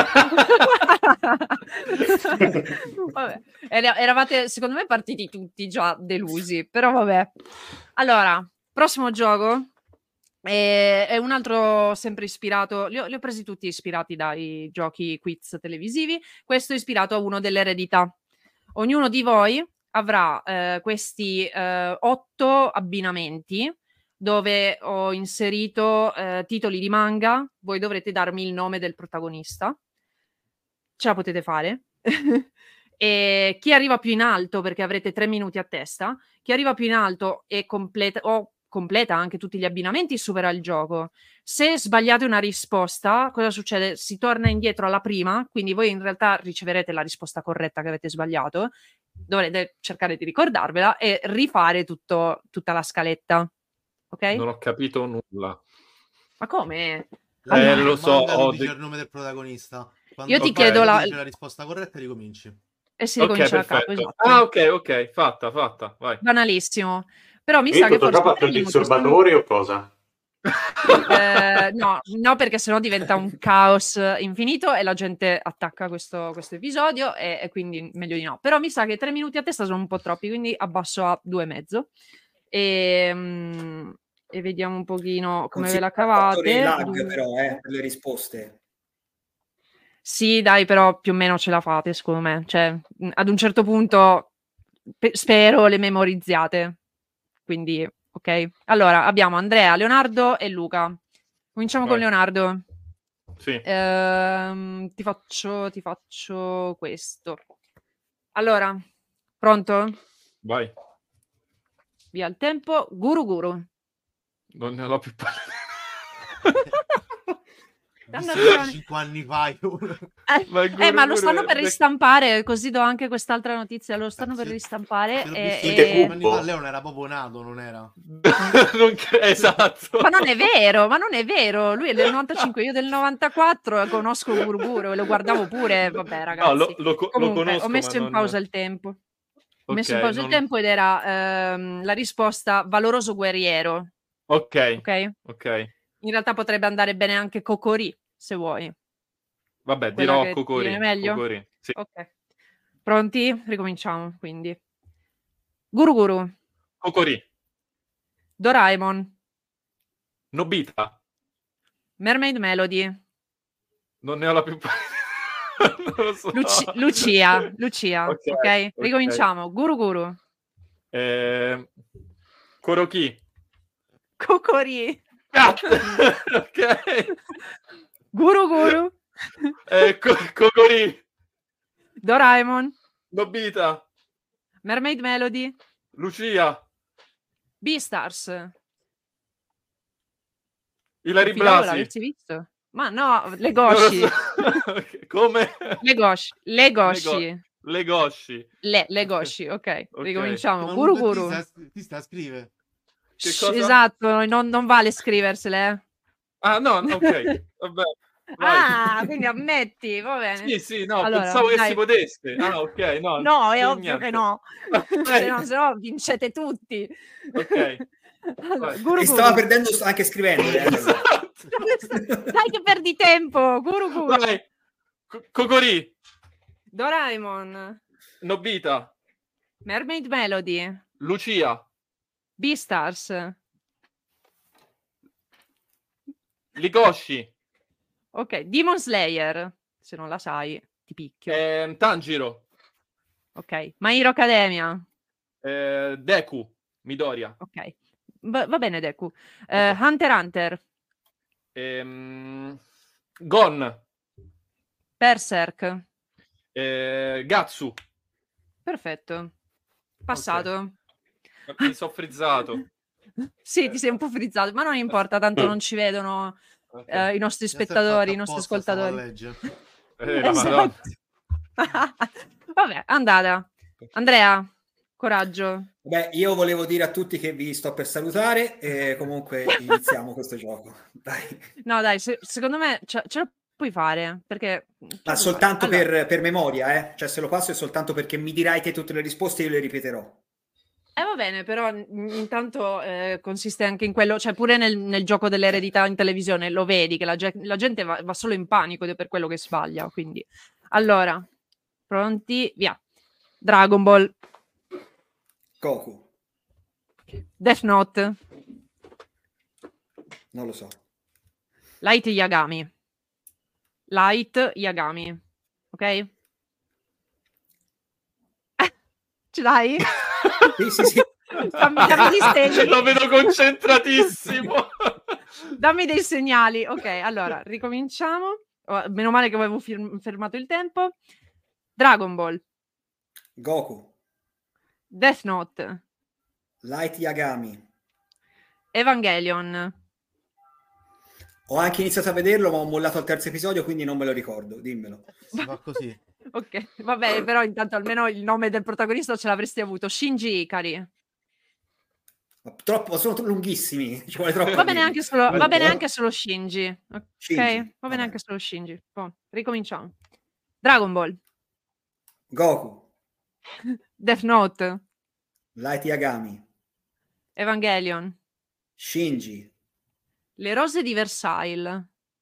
Vabbè. Era- Eravate, secondo me, partiti tutti già delusi, però vabbè. Allora, prossimo gioco è, è un altro sempre ispirato, li ho, li ho presi tutti ispirati dai giochi quiz televisivi, questo è ispirato a uno dell'eredità. Ognuno di voi avrà eh, questi eh, otto abbinamenti dove ho inserito eh, titoli di manga, voi dovrete darmi il nome del protagonista. Ce la potete fare. E chi arriva più in alto, perché avrete tre minuti a testa, chi arriva più in alto e completa, o completa anche tutti gli abbinamenti, supera il gioco. Se sbagliate una risposta, cosa succede? Si torna indietro alla prima, quindi voi in realtà riceverete la risposta corretta che avete sbagliato, dovrete cercare di ricordarvela e rifare tutto, tutta la scaletta. Ok? Non ho capito nulla. Ma come? La- Eh, il lo so, manga tu ho dici de- il nome del protagonista. Quando Io ti il chiedo la- dice la risposta corretta ricominci. E si Ok, ricomincia da capo, perfetto. esatto. Ah, ok, ok, fatta, fatta, vai. Banalissimo. Però mi Quindi sa che tutto ciò forse fatto il tre minuti sono- disturbatore o cosa? Eh, no, no, perché sennò diventa un caos infinito e la gente attacca questo, questo episodio e, e quindi meglio di no. Però mi sa che tre minuti a testa sono un po' troppi, quindi abbasso a due e mezzo e, mm, e vediamo un pochino come ve la Considera il fattore cavate. lag Du- però, eh, per le risposte. Sì, dai, però più o meno ce la fate, secondo me. Cioè, mh, ad un certo punto pe- spero le memorizziate. Quindi, ok. Allora, abbiamo Andrea, Leonardo e Luca. Cominciamo con Vai. Leonardo. Sì. Ehm, ti faccio, ti faccio questo. Allora, pronto? Vai. Via il tempo. Guru Guru. Non ne ho più parlato. Stanno Visto che arrivando- cinque anni fa io- Eh, Ma il eh, ma Guru lo stanno Guru per è- ristampare, così do anche quest'altra notizia. Lo stanno per Sì. ristampare. Sì, l'ho e- visto e- Dite cinque anni Cubo. fa, lei non era proprio nato, non era? Non cre- esatto. Ma non è vero, ma non è vero. Lui è del novantacinque, io del novantaquattro, conosco Guru Guru e lo guardavo pure. Vabbè, No, ragazzi. lo, lo co- lo Comunque, conosco, ho messo ma in non... pausa il tempo. Ho Ok, messo in pausa il non- tempo ed era ehm, la risposta valoroso guerriero. Ok, Ok? ok. In realtà potrebbe andare bene anche Cocorì, se vuoi. Vabbè, Quella dirò che ti Cocori. viene meglio? Cocori, sì. Ok. Pronti? Ricominciamo, quindi. Guru Guru, Cocori. Doraemon, Nobita. Mermaid Melody, Non ne ho la più... non lo so. Luci- Lucia, Lucia, Ok, ok? ok. Ricominciamo. Guru Guru, Eh... Koroki. Cocorì, Cazzo! Ok. Guru Guru, Eh, Co- Cocori. Doraemon, Nobita. Mermaid Melody, Lucia. Beastars. Ilari Confidavo Blasi. l'avessi visto. Ma no, Non lo Legoshi, so. Ok, come? Legoshi, Legoshi, Legoshi. Le, Legoshi, ok. Ok. Ricominciamo. Ma Guru lui ti Guru. sta, ti sta a scrivere. Che Shh, cosa? esatto, non, non vale scriversele. eh. Ah, no, no, ok. Vabbè. Vai. Ah, quindi ammetti, va bene. Sì, sì, no, Allora, pensavo che dai. si potesse. Ah, ok, no. No, è sì, ovvio niente. che no. Ok. Se no, se no vincete tutti. Ok. Allora, Vai. Guru E stava Guru. perdendo sto- anche scrivendole. eh. Esatto. Dai che perdi tempo. Guru Guru. Vai. Co- Cocori. Doraemon. Nobita. Mermaid Melody. Lucia. Beastars. Ligoshi. Ok, Demon Slayer. Se non la sai, ti picchio. ehm, Tanjiro. Ok, My Hero Academia. eh, Deku. Midoriya. Ok, va, va bene Deku. Eh, Ok. Hunter x Hunter. ehm, Gon. Berserk. eh, Gatsu. Perfetto. Passato. Mi sono frizzato. Sì, ti sei un po' frizzato, ma non importa, tanto non ci vedono Ok. eh, i nostri Questa è spettatori, fatta i nostri apposta, stavo a ascoltatori. leggere. Eh, la Madonna. Esatto. Vabbè, andata. Andrea, coraggio. Beh, io volevo dire a tutti che vi sto per salutare e comunque iniziamo questo gioco. Dai. No, dai, se- secondo me ce, ce lo puoi fare, perché... ce lo Ma puoi soltanto fare. Allora, per, per memoria, eh? Cioè se lo passo è soltanto perché mi dirai te tutte le risposte e io le ripeterò. Eh, va bene, però n- intanto eh, consiste anche in quello, cioè pure nel, nel gioco dell'eredità in televisione lo vedi che la, ge- la gente va, va solo in panico ed è per quello che sbaglia, quindi... Allora, pronti? Via. Dragon Ball, Goku, Death Note, non lo so. Light Yagami. Light Yagami. Ok? Eh, ce l'hai? Sì, sì, sì. Dammi, dammi dei segni. Lo vedo concentratissimo. Dammi dei segnali. Ok, allora, ricominciamo. Oh, meno male che avevo fir- fermato il tempo. Dragon Ball, Goku, Death Note, Light Yagami. Evangelion. Ho anche iniziato a vederlo, ma ho mollato al terzo episodio, quindi non me lo ricordo. Dimmelo. Si fa così. Ok, va bene, però intanto almeno il nome del protagonista ce l'avresti avuto. Shinji Ikari. Ma troppo, sono lunghissimi. Ci vuole troppo. Va bene dirli. anche solo, va bene Allora, anche solo Shinji. Ok, Shinji, va bene va bene. anche solo Shinji. Boh, ricominciamo. Dragon Ball, Goku, Death Note, Light Yagami, Evangelion, Shinji, Le rose di Versailles.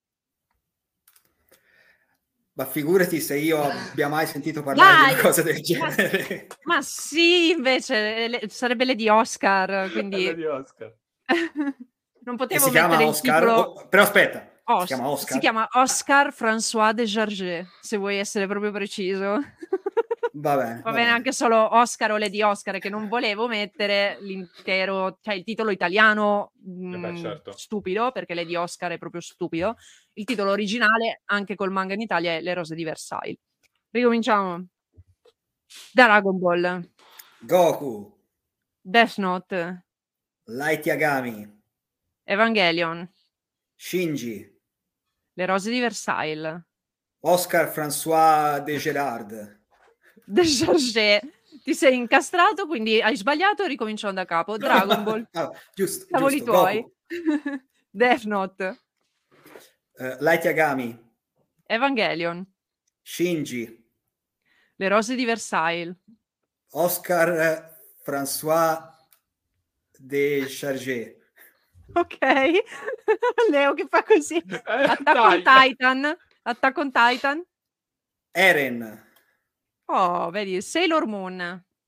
Ma figurati se io abbia mai sentito parlare Dai! di una cosa del Ma, genere. ma sì, invece le- sarebbe Lady Oscar, quindi Quella di Oscar. non E potevo si chiama mettere il Oscar? titolo. Oh, però aspetta, Os- si chiama Oscar? si chiama Oscar François de Jarger, se vuoi essere proprio preciso. Va bene, Va va bene bene. anche solo Oscar o Lady Oscar, che non volevo mettere l'intero, cioè il titolo italiano Eh beh, mh, certo. stupido, perché Lady Oscar è proprio stupido. Il titolo originale, anche col manga in Italia, è Le rose di Versailles. Ricominciamo. Dragon Ball, Goku, Death Note, Light Yagami, Evangelion, Shinji, Le rose di Versailles, Oscar François de Gerard. De Chargé. Ti sei incastrato, quindi hai sbagliato, ricominciamo da capo. Dragon Ball, Ah, giusto, cavoli giusto. tuoi. Goku, Death Note, eh, Light Yagami, Evangelion, Shinji, Le rose di Versailles, Oscar eh, François de Chargé, ok. Leo che fa così. Eh, Attack on dai. Titan, Attack on Titan. Eren, Oh, vedi, Sailor Moon.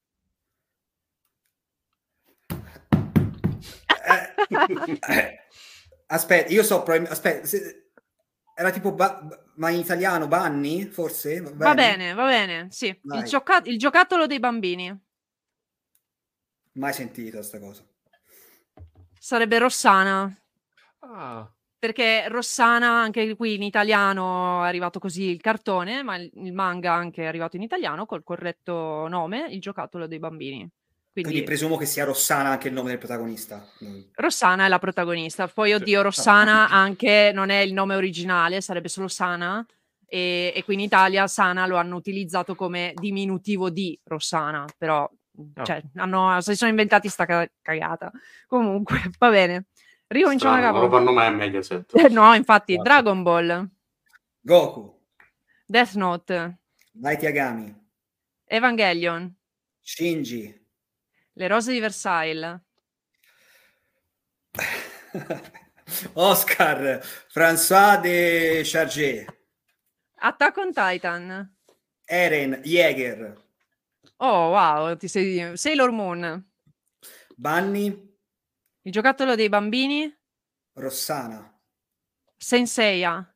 eh, eh, aspetta, io so probabilmente- aspetta, se- era tipo ba- ma in italiano Bunny, forse? Va bene, va bene, sì. Il, Vai. gioca- il giocattolo dei bambini. Mai sentito sta cosa. Sarebbe Rossana. Ah, Perché Rossana, anche qui in italiano è arrivato così il cartone, ma il, il manga anche è arrivato in italiano col corretto nome, il giocattolo dei bambini. Quindi, Quindi presumo che sia Rossana anche il nome del protagonista. Mm. Rossana è la protagonista. Poi, Sì. oddio, Rossana anche non è il nome originale, sarebbe solo Sana. E, e qui in Italia Sana lo hanno utilizzato come diminutivo di Rossana, però Ah. cioè, hanno, si sono inventati sta ca- cagata. Comunque, va bene. Ricominciamo da Strano, non lo capo. fanno mai a Mediaset. No, infatti, Esatto. Dragon Ball, Goku, Death Note, Light Yagami, Evangelion, Shinji, Le rose di Versailles, Oscar François de Chargé, Attack on Titan. Eren Yeager, Oh, wow, ti sei... Sailor Moon, Bunny, il giocattolo dei bambini, Rossana. Saint Seiya.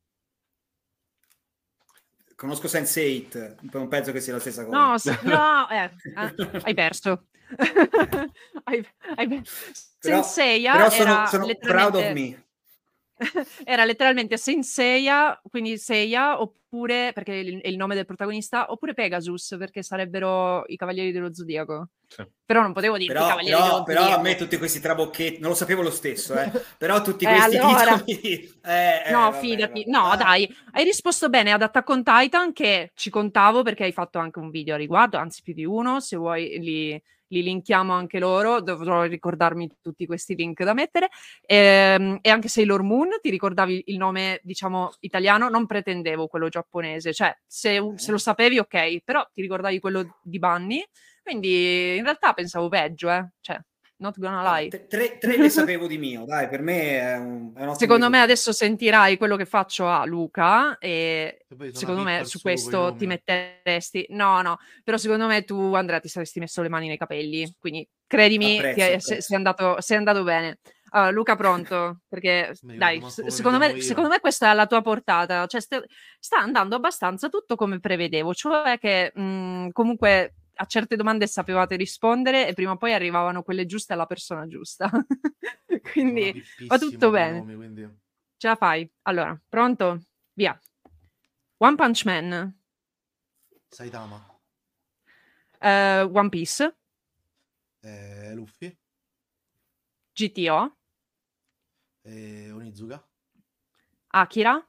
Conosco sense eight, non penso che sia la stessa cosa. No, s- no, eh, eh, hai perso. hai, hai per- però, Saint Seiya però sono, era sono letteralmente... proud of me. Era letteralmente Saint Seiya, quindi Seiya, oppure, perché è il, è il nome del protagonista, oppure Pegasus, perché sarebbero i Cavalieri dello Zodiaco. Sì. Però non potevo dirti Però, Cavalieri però, dello però Zodiaco. a me tutti questi trabocchetti, non lo sapevo lo stesso, eh. Però tutti Eh, questi allora... titoli... Eh, eh, No, vabbè, fidati. vabbè, No, vabbè. dai, hai risposto bene ad Attack on Titan, che ci contavo perché hai fatto anche un video a riguardo, anzi più di uno, se vuoi li, li linkiamo anche loro, dovrò ricordarmi tutti questi link da mettere. Ehm, e anche Sailor Moon, ti ricordavi il nome, diciamo, italiano, non pretendevo quello giapponese, cioè se, se lo sapevi ok, però ti ricordavi quello di Bunny, quindi in realtà pensavo peggio, eh, cioè, not gonna Ah, lie. tre, tre, tre ne sapevo di mio, dai, per me è un, è un ottimo Secondo me risultato. adesso sentirai quello che faccio a Luca e E poi sono secondo una me pippa su al sugo, i questo ti nomi. metteresti... No, no, però secondo me tu, Andrea, ti saresti messo le mani nei capelli, quindi credimi, Apprezzo, ti è- apprezzo. se- sei andato, sei andato bene. Allora, Luca, pronto? Perché, Mi dai, ricordo s- manco come secondo mi me, chiamo io. secondo me questa è alla tua portata, cioè st- sta andando abbastanza tutto come prevedevo, cioè che mh, comunque a certe domande sapevate rispondere e prima o poi arrivavano quelle giuste alla persona giusta. Sono una Quindi va pippissima tutto coi bene. nomi, quindi... Ce la fai. Allora, pronto? Via. One Punch Man, Saitama, eh, One Piece, eh, Luffy, G T O, eh, Onizuka, Akira,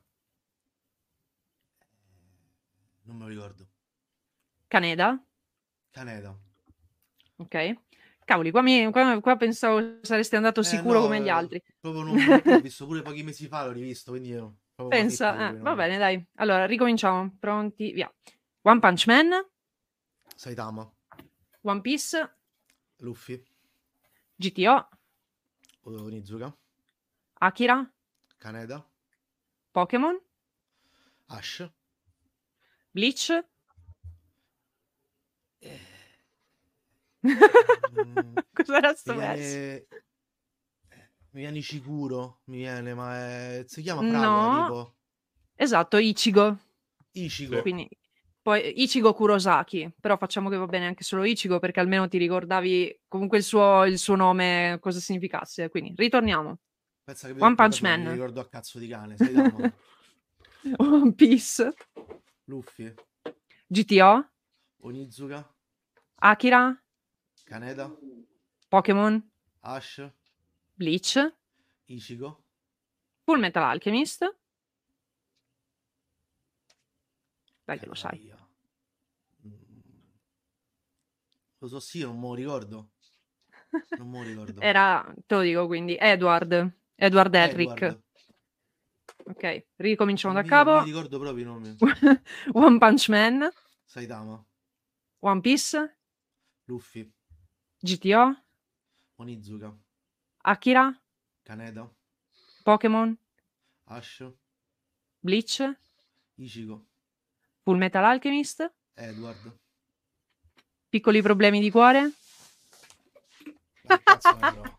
non me lo ricordo. Kaneda. Kaneda. Ok. Cavoli, qua, mi, qua, qua pensavo saresti andato Eh, sicuro no, come gli eh, altri. Proprio non l'ho visto pure pochi mesi fa, l'ho rivisto, quindi io... proprio una pippa Pensa, con eh, quei va nomi. bene, dai. Allora, ricominciamo. Pronti? Via. One Punch Man, Saitama, One Piece, Luffy, G T O, Onizuka, Akira, Kaneda, Pokémon, Ash, Bleach, mm, cos'era mi sto verso? viene... Mi viene Ishiguro, mi viene, ma è... si chiama fragola, No, tipo. esatto, Ichigo. Ichigo. Sì. Quindi poi Ichigo Kurosaki, però facciamo che va bene anche solo Ichigo perché almeno ti ricordavi comunque il suo, il suo nome, cosa significasse. Quindi ritorniamo. Pensa che One per Punch caso mi Man, ricordo a cazzo di cane, Saitama, One Piece, Luffy, G T O, Onizuka, Akira, Kaneda, Pokémon, Ash, Bleach, Ichigo, Full Metal Alchemist. Dai che lo eh, sai. via. Mm. Lo so, sì, non me lo ricordo. Non me lo ricordo. Era, te lo dico quindi, Edward, Edward Elric. Edward. Ok, ricominciamo da Non mi, non capo. mi ricordo proprio i nomi. One Punch Man, Saitama, One Piece, Luffy, G T O, Onizuka, Akira, Kaneda, Pokémon, Ash, Bleach, Ichigo, Full Metal Alchemist, Edward. Piccoli problemi di cuore. Ma che cazzo ne so.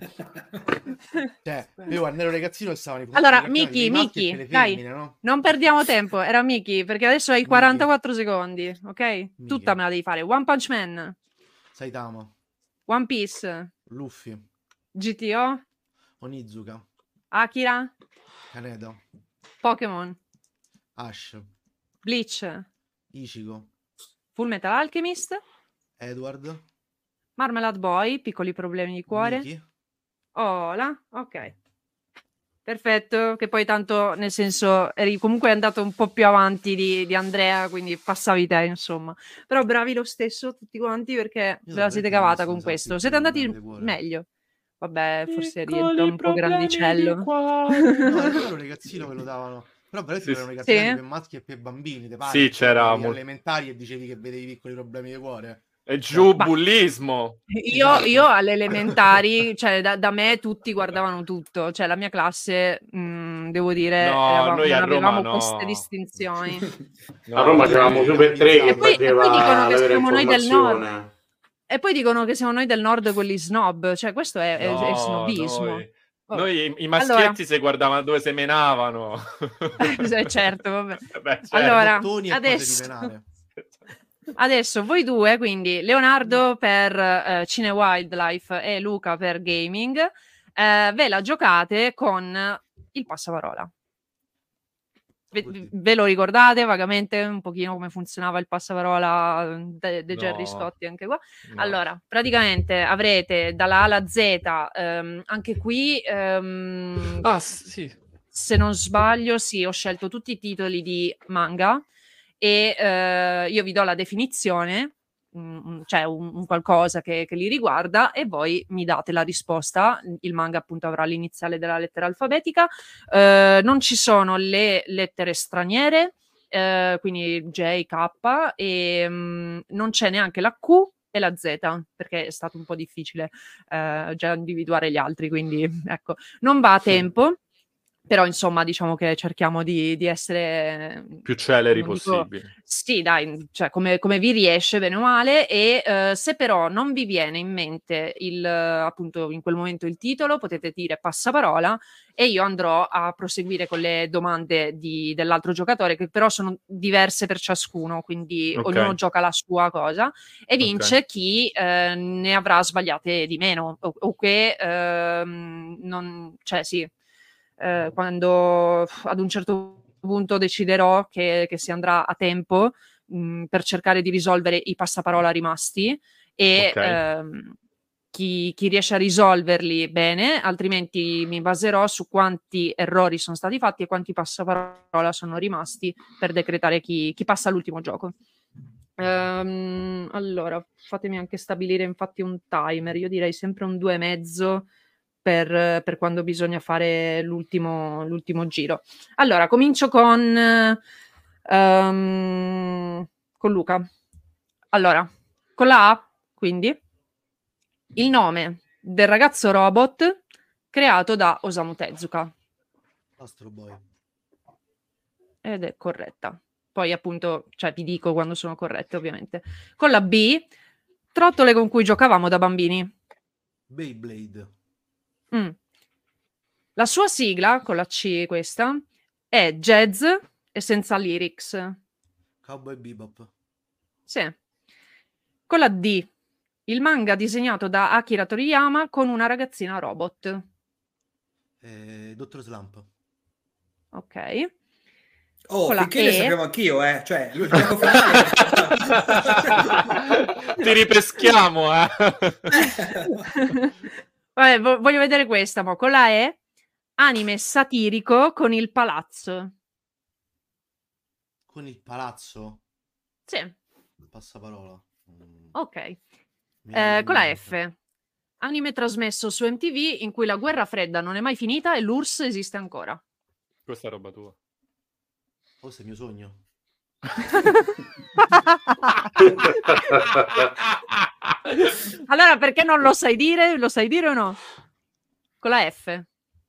Cioè, io quando ero ragazzino stavano i Allora, i cartoni Miki, dei maschi e Miki, delle dai, femmine, no? non perdiamo tempo, era Miki, perché adesso hai Miki. quarantaquattro secondi, ok? Miki. Tutta me la devi fare. One Punch Man, Saitama, One Piece, Luffy, G T O, Onizuka, Akira, Kaneda, Pokémon, Ash, Bleach, Ichigo, Full Metal Alchemist, Edward, Marmalade Boy, piccoli problemi di cuore. Miki. Oh, là, ok. Perfetto, che poi tanto, nel senso, eri comunque andato un po' più avanti di, di Andrea, quindi passavi te, insomma. Però bravi lo stesso tutti quanti perché Io ve la so siete veramente non cavata so con se ho questo. piccoli Siete andati problemi di cuore. meglio. Vabbè, forse Piccoli rientra un po' problemi grandicello. di cuore. No, ero ero ragazzino me lo davano. Però veramente Sì, erano sì. i cartoni Sì? per maschi e per bambini, te pare? Sì, Che tu c'era andavi mol- alle elementari e dicevi che vedevi piccoli problemi di cuore. È giù bullismo. Io, Esatto. io alle elementari, cioè da, da me tutti guardavano tutto, cioè la mia classe, mh, devo dire, No, eravamo- noi a non Roma avevamo no. queste distinzioni. No, A Roma Io c'eravamo ero Super tre che E poi, e poi dicono faceva che la vera siamo noi del nord. informazione. E poi dicono che siamo noi del nord quelli snob, cioè questo è, è- è no, snobismo. noi, Vabbè. noi i, i Allora, maschietti si guardavano dove semenavano. eh, certo, vabbè. Beh, certo. Allora, Bottoni e adesso, cose di menare. adesso voi due, quindi Leonardo per eh, Cine Wildlife e Luca per Gaming, eh, ve la giocate con il passaparola. Ve, Oddio. ve lo ricordate vagamente un pochino come funzionava il passaparola de, de Gerry No. Scotti anche qua? No. Allora, praticamente avrete dalla A alla Z, ehm, anche qui, ehm, Ah, sì. se non sbaglio, sì, ho scelto tutti i titoli di manga e eh, io vi do la definizione, mm, cioè un, un qualcosa che, che li riguarda e voi mi date la risposta. Il manga appunto avrà l'iniziale della lettera alfabetica. Eh, non ci sono le lettere straniere, eh, quindi J, K, e mm, non c'è neanche la Q e la Z, perché è stato un po' difficile eh, già individuare gli altri, quindi ecco, non va a tempo. Però insomma diciamo che cerchiamo di, di essere Più celeri non dico- possibili. sì dai, cioè come, come vi riesce bene o male e eh, se però non vi viene in mente il, appunto in quel momento il titolo potete dire passaparola e io andrò a proseguire con le domande di- dell'altro giocatore che però sono diverse per ciascuno, quindi Ok. ognuno gioca la sua cosa e vince Ok. chi eh, ne avrà sbagliate di meno o, o che ehm, non, cioè sì, eh, quando ad un certo punto deciderò che, che si andrà a tempo mh, per cercare di risolvere i passaparola rimasti e Ok. ehm, chi, chi riesce a risolverli bene, altrimenti mi baserò su quanti errori sono stati fatti e quanti passaparola sono rimasti per decretare chi, chi passa all'ultimo gioco. Ehm, allora, fatemi anche stabilire infatti un timer, io direi sempre un due e mezzo per, per quando bisogna fare l'ultimo, l'ultimo giro. Allora, comincio con, ehm, con Luca. Allora, con la A, quindi, il nome del ragazzo robot creato da Osamu Tezuka. Astro Boy. Ed è corretta. Poi appunto, cioè vi dico quando sono corrette ovviamente. Con la B, trottole con cui giocavamo da bambini. Beyblade. Mm. La sua sigla, con la C questa, è jazz e senza lyrics. Cowboy Bebop. Sì. Con la D, il manga disegnato da Akira Toriyama con una ragazzina robot. Eh, Dottor Slump. Ok. Oh, Con la finché le E. sapevo anch'io, eh. Cioè, il gioco finale... Ti ripeschiamo, eh. Vabbè, vo- voglio vedere questa, mo. Con la E, anime satirico con il palazzo. Con il palazzo. Sì, Passaparola. Mm, ok. mi Eh, viene con la in mente. F, anime trasmesso su M T V in cui la guerra fredda non è mai finita e l'U R S S esiste ancora. Questa è roba tua. Forse è il mio sogno. Allora, perché non lo sai dire? Lo sai dire o no? Con la F.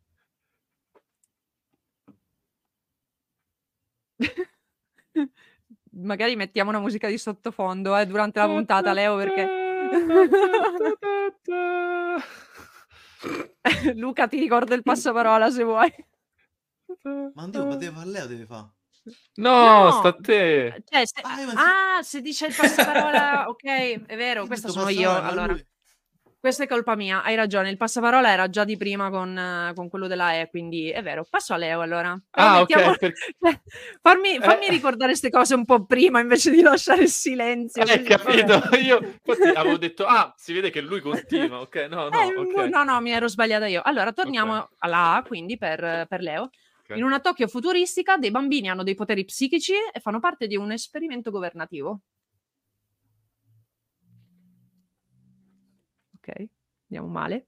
Magari mettiamo una musica di sottofondo eh, durante la puntata, Leo, perché... Luca, ti ricordo il passaparola se vuoi. Ma Dio, ma deve fare Leo, deve fare. No, No! sta a te. Cioè, se... Ah, ma sì. ah, se dice il passaparola, ok, è vero, Io questa ho detto sono io. passaparola, ma Allora, lui- questa è colpa mia, hai ragione. Il passaparola era già di prima con, eh, con quello della E, quindi è vero. Passo a Leo allora. Però Ah, mettiamo- ok. per- Cioè, fammi, fammi Eh. ricordare queste cose un po' prima invece di lasciare il silenzio. Hai così, capito? vabbè. Io infatti avevo detto, ah, si vede che lui continua. Ok, no, no, Eh, ok. no, no, mi ero sbagliata io. Allora, torniamo Ok. alla A, quindi per, per Leo. Ok. In una Tokyo futuristica, dei bambini hanno dei poteri psichici e fanno parte di un esperimento governativo. Ok, andiamo male.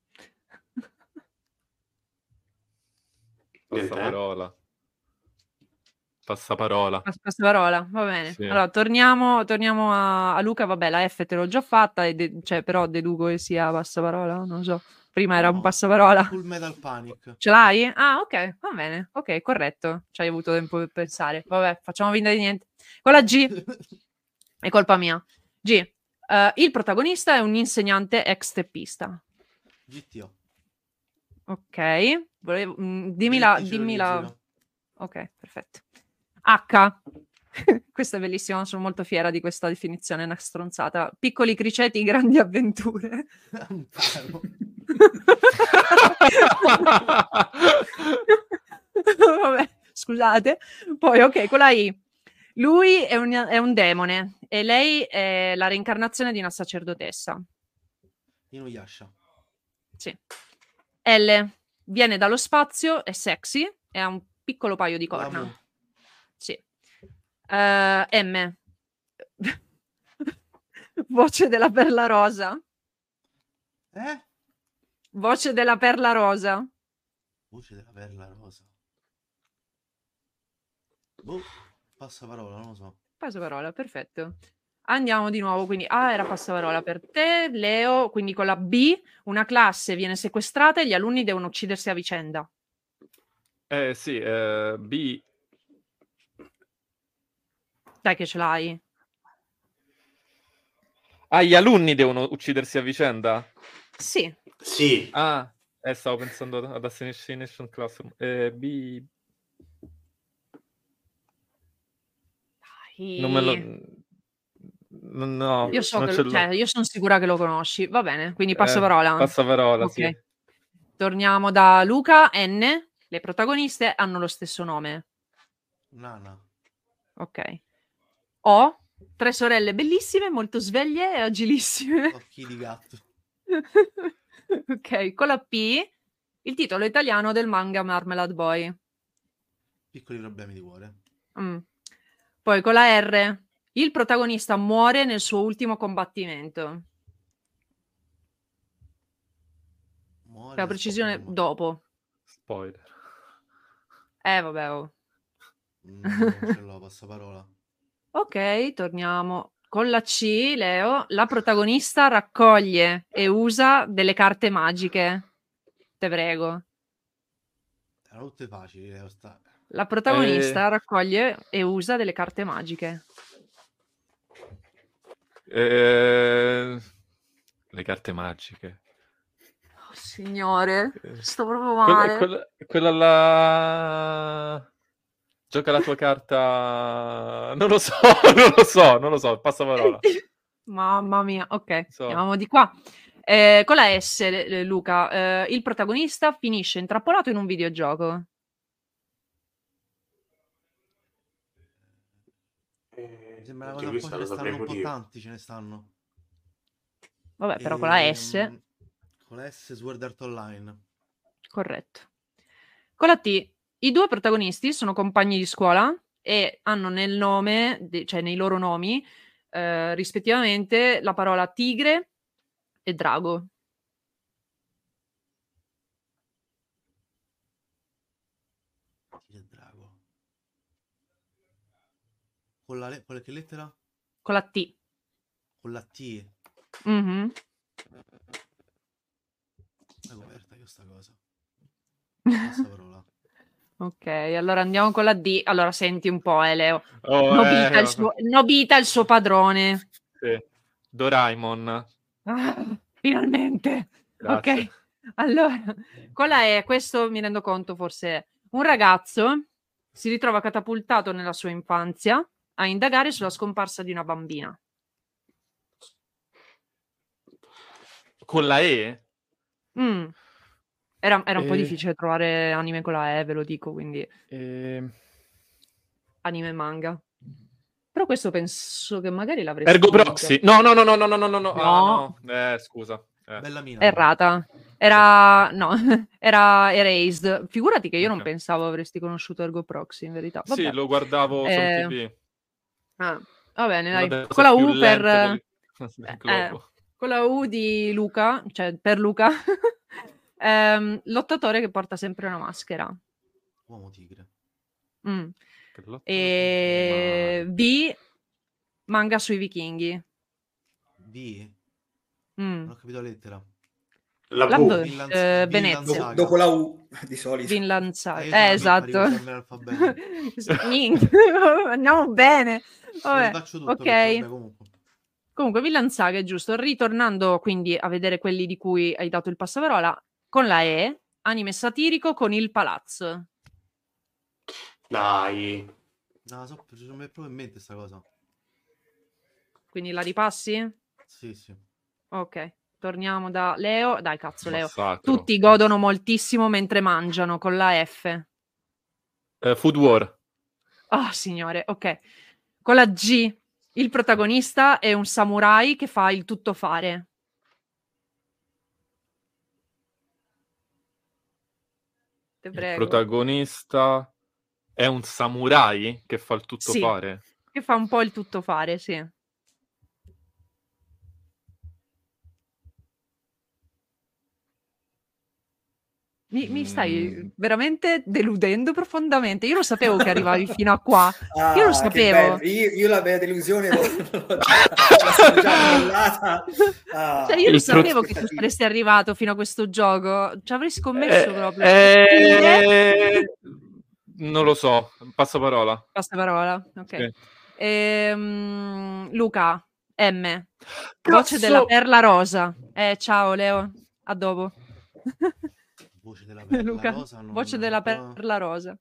Passaparola. Passaparola. Pas- Passaparola, va bene. Sì. Allora, torniamo, torniamo a, a Luca. Vabbè, la F te l'ho già fatta, e de- cioè, però deduco che sia passaparola, non lo so. Prima era un No, passaparola. Full Metal Panic. Ce l'hai? Ah, ok, va bene. Ok, corretto. Ci hai avuto tempo per pensare. Vabbè, facciamo finta di niente. Con la G, è colpa mia. G, eh, il protagonista è un insegnante ex teppista. G T O. Ok, volevo, mm, dimmi la... Direttrice Dimmi la... origine. Ok, perfetto. H. Questa è bellissima, sono molto fiera di questa definizione, è una stronzata. Piccoli criceti, grandi avventure. Un palo. Vabbè, scusate. Poi, ok, con la I. Lui è un, è un demone e lei è la reincarnazione di una sacerdotessa. Inuyasha. Sì. L. Viene dallo spazio, è sexy e ha un piccolo paio di corna. Lamu. Sì. Eh, M. Voce della perla rosa. Eh? Voce della perla rosa. Voce della perla rosa. Boh, passaparola, non lo so. Passaparola, perfetto. Andiamo di nuovo, quindi A era passaparola per te, Leo, quindi con la B una classe viene sequestrata e gli alunni devono uccidersi a vicenda. Eh sì, eh, B. Dai che ce l'hai. Ah, gli alunni devono uccidersi a vicenda? Sì. Sì, Ah, eh, stavo pensando ad Assassination Classroom. Eh, B. Dai. Non me lo... n- No, Io so non che ce lo, l'ho. cioè, io sono sicura che lo conosci. Va bene, quindi Eh, passaparola. passaparola, Ok. sì. Torniamo da Luca, N. Le protagoniste hanno lo stesso nome. Nana. Ok. O. Tre sorelle bellissime, molto sveglie e agilissime. Occhi di gatto. Ok, con la P, il titolo italiano del manga Marmalade Boy. Piccoli problemi di cuore. Mm. Poi con la R, il protagonista muore nel suo ultimo combattimento. Muore Per la precisione, spoiler. dopo. Spoiler. Eh, vabbè. Oh. Mm, non ce l'ho, passaparola. Ok, torniamo. Con la C, Leo, la protagonista raccoglie e usa delle carte magiche. Te te prego. Erano tutte facili. Leo, sta... La protagonista Eh. raccoglie e usa delle carte magiche. Eh, Le carte magiche. Oh, signore, Eh, sto proprio Quella, male. quella, quella là... Gioca la tua carta... Non lo so, non lo so, non lo so, passa parola. Mamma mia, ok, So. andiamo di qua. Eh, con la S, eh, Luca, eh, il protagonista finisce intrappolato in un videogioco. Eh, Mi sembra una oddio, cosa un po', questa ce lo ne stanno saprei un po' pure io. tanti, ce ne stanno. Vabbè, però con la Ehm, S, Con la S Sword Art Online. corretto. Con la T, i due protagonisti sono compagni di scuola e hanno nel nome, de- cioè nei loro nomi, eh, rispettivamente la parola tigre e drago. Tigre e drago. Con la le- con la che lettera? Con la T. Con la T. Mhm. È coperta io sta cosa. Passa parola. Ok, allora andiamo con la D. Allora senti un po', eh, Leo. Oh, Nobita, eh, il suo, Nobita il suo padrone. sì. Doraemon. Ah, finalmente. Grazie. Ok, allora, con la E, questo mi rendo conto forse, un ragazzo si ritrova catapultato nella sua infanzia a indagare sulla scomparsa di una bambina. Con la E? Mm. Era, era un po' Eh. difficile trovare anime con la E, ve lo dico, quindi Eh, anime e manga. Però questo penso che magari l'avresti Ergo già- Proxy. No, no, no, no, no, no, no, no. No. Ah, no. Eh, scusa. Eh. Bella mina. Errata. Era no, era Erased. Figurati che io non Ok. pensavo avresti conosciuto Ergo Proxy in verità. Sì, Vabbè. lo guardavo Eh, su T V. Ah, va bene, Una dai. delle Con la cose più U per lente del, del eh, globo. con la U di Luca, cioè per Luca, ehm, lottatore che porta sempre una maschera. Uomo tigre. Mm. Che lotto- E V manga sui vichinghi. V? Mm. Non ho capito la lettera. La La V. V, Vinland- eh, Vinland Venezia. Saga. Dopo la U, di solito. Vinland Saga. Eh, io Eh, sono la V, esatto. arrivo sempre all'alfabeto. Minchia, andiamo bene. Lo Vabbè, rifaccio tutto ok. perché, vabbè, comunque. Comunque, Vinland Saga è giusto. Ritornando quindi a vedere quelli di cui hai dato il passaparola, con la E, anime satirico con il palazzo. Dai. No, so, non mi è proprio in mente sta cosa. Quindi la ripassi? Sì, sì. Ok, torniamo da Leo. Dai, cazzo, Leo. Massacro. Tutti godono moltissimo mentre mangiano con la F. Eh, Food War. Oh, signore, ok. Con la G, il protagonista è un samurai che fa il tuttofare. Te Il prego. protagonista è un samurai che fa il Sì. tuttofare. Che fa un po' il tuttofare, sì. Mi, mi stai Mm. veramente deludendo profondamente. Io lo sapevo che arrivavi fino a qua. Ah, Io lo che sapevo. bello. Io, io la mia delusione l'ho, l'ho già, la sono già annullata. Ah, Cioè, io lo Il pro- sapevo che tu saresti arrivato fino a questo gioco. Ci avrei scommesso Eh, proprio. eh, non lo so. Passaparola. Basta parola. Ok. Sì. Ehm, Luca, M. Cazzo! Voce della perla rosa. Eh, ciao Leo. A dopo. Voce della perla Luca, rosa. Non... voce della però- perla rosa.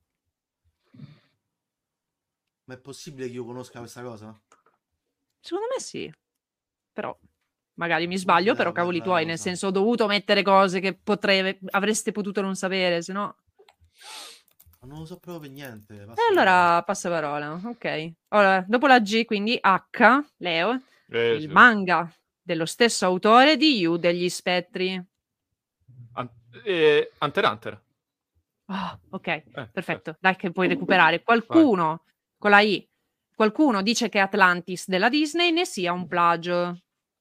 Ma è possibile che io conosca questa cosa? Secondo me sì. Però magari mi sbaglio, Voce però della cavoli perla tuoi, nel rosa. senso ho dovuto mettere cose che potrei, avreste potuto non sapere, se no... Ma non lo so proprio per niente. E Passa allora passa parola, ok. Allora, dopo la G, quindi H, Leo, Eh, il sì. manga dello stesso autore di You degli Spettri. An- eh, Hunter x Hunter. Ah, ok, Eh, perfetto. Dai che puoi recuperare. Qualcuno, con la I, qualcuno dice che Atlantis della Disney ne sia un plagio.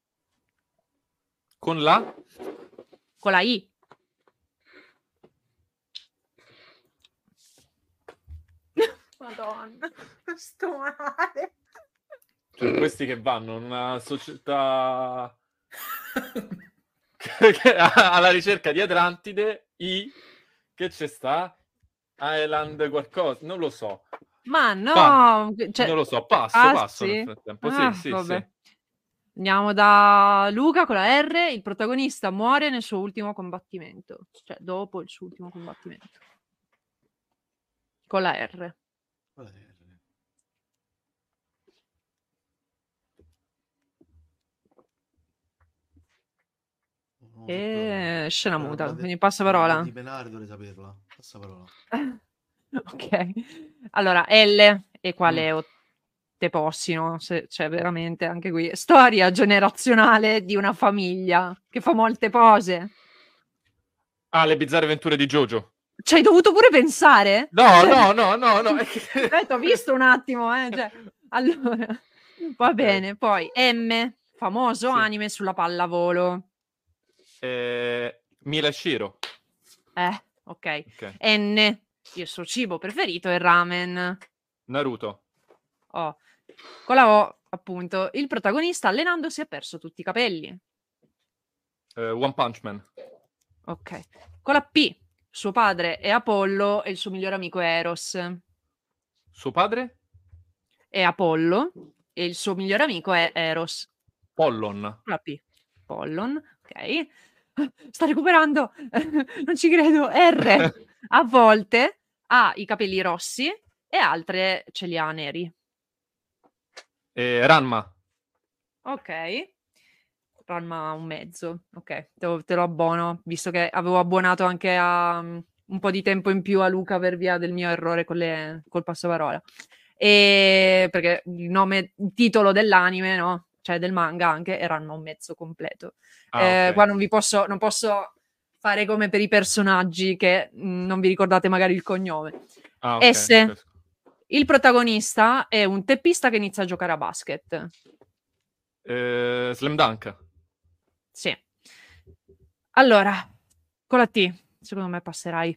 Con la? Con la I. Madonna, sto male. Cioè, questi che vanno in una società che- che- alla ricerca di Atlantide I, che c'è sta? Island qualcosa, non lo so. Ma no, Pa- cioè, non lo so, passo, passi? passo nel frattempo. Ah, sì, sì, vabbè. sì. Andiamo da Luca con la R. Il protagonista muore nel suo ultimo combattimento, cioè dopo il suo ultimo combattimento. Con la R. Qual è? Non lo so proprio. E scena Però muta, roba de- quindi passa roba parola. di Menare dovrei saperla. Passa parola. Ok. Allora, L, e quale Mm. o te possino, se, cioè veramente anche qui. Storia generazionale di una famiglia che fa molte pose. Ah, le bizzarre avventure di Jojo. Ci hai dovuto pure pensare? No, Cioè- no, no, no, no. è che- Eh, t'ho visto un attimo, eh. Cioè, allora, va Ok. bene. Poi M, famoso Sì. anime sulla pallavolo. Eh, Mila e Shiro. Eh, ok. Ok. N, il suo cibo preferito è ramen. Naruto. Oh. Con la O, appunto, il protagonista allenandosi ha perso tutti i capelli. Eh, One Punch Man. Ok. Con la P, suo padre è Apollo e il suo migliore amico è Eros. Suo padre? È Apollo e il suo migliore amico è Eros. Pollon. Con la P, Pollon, ok. Sta recuperando, non ci credo. R, a volte ha i capelli rossi e altre ce li ha neri. Eh, Ranma. Ok. Ranma un mezzo, ok, te lo, te lo abbono, visto che avevo abbonato anche a um, un po' di tempo in più a Luca per via del mio errore con le, col passaparola. E perché il nome, il titolo dell'anime, no? Cioè del manga anche, è Ranma un mezzo completo. Ah, Eh, ok. qua non vi posso, non posso fare come per i personaggi che mh, non vi ricordate magari il cognome. Ah, ok. S, capisco. il protagonista è un teppista che inizia a giocare a basket. Eh, Slam Dunk. Sì. Allora, con la T, secondo me passerai.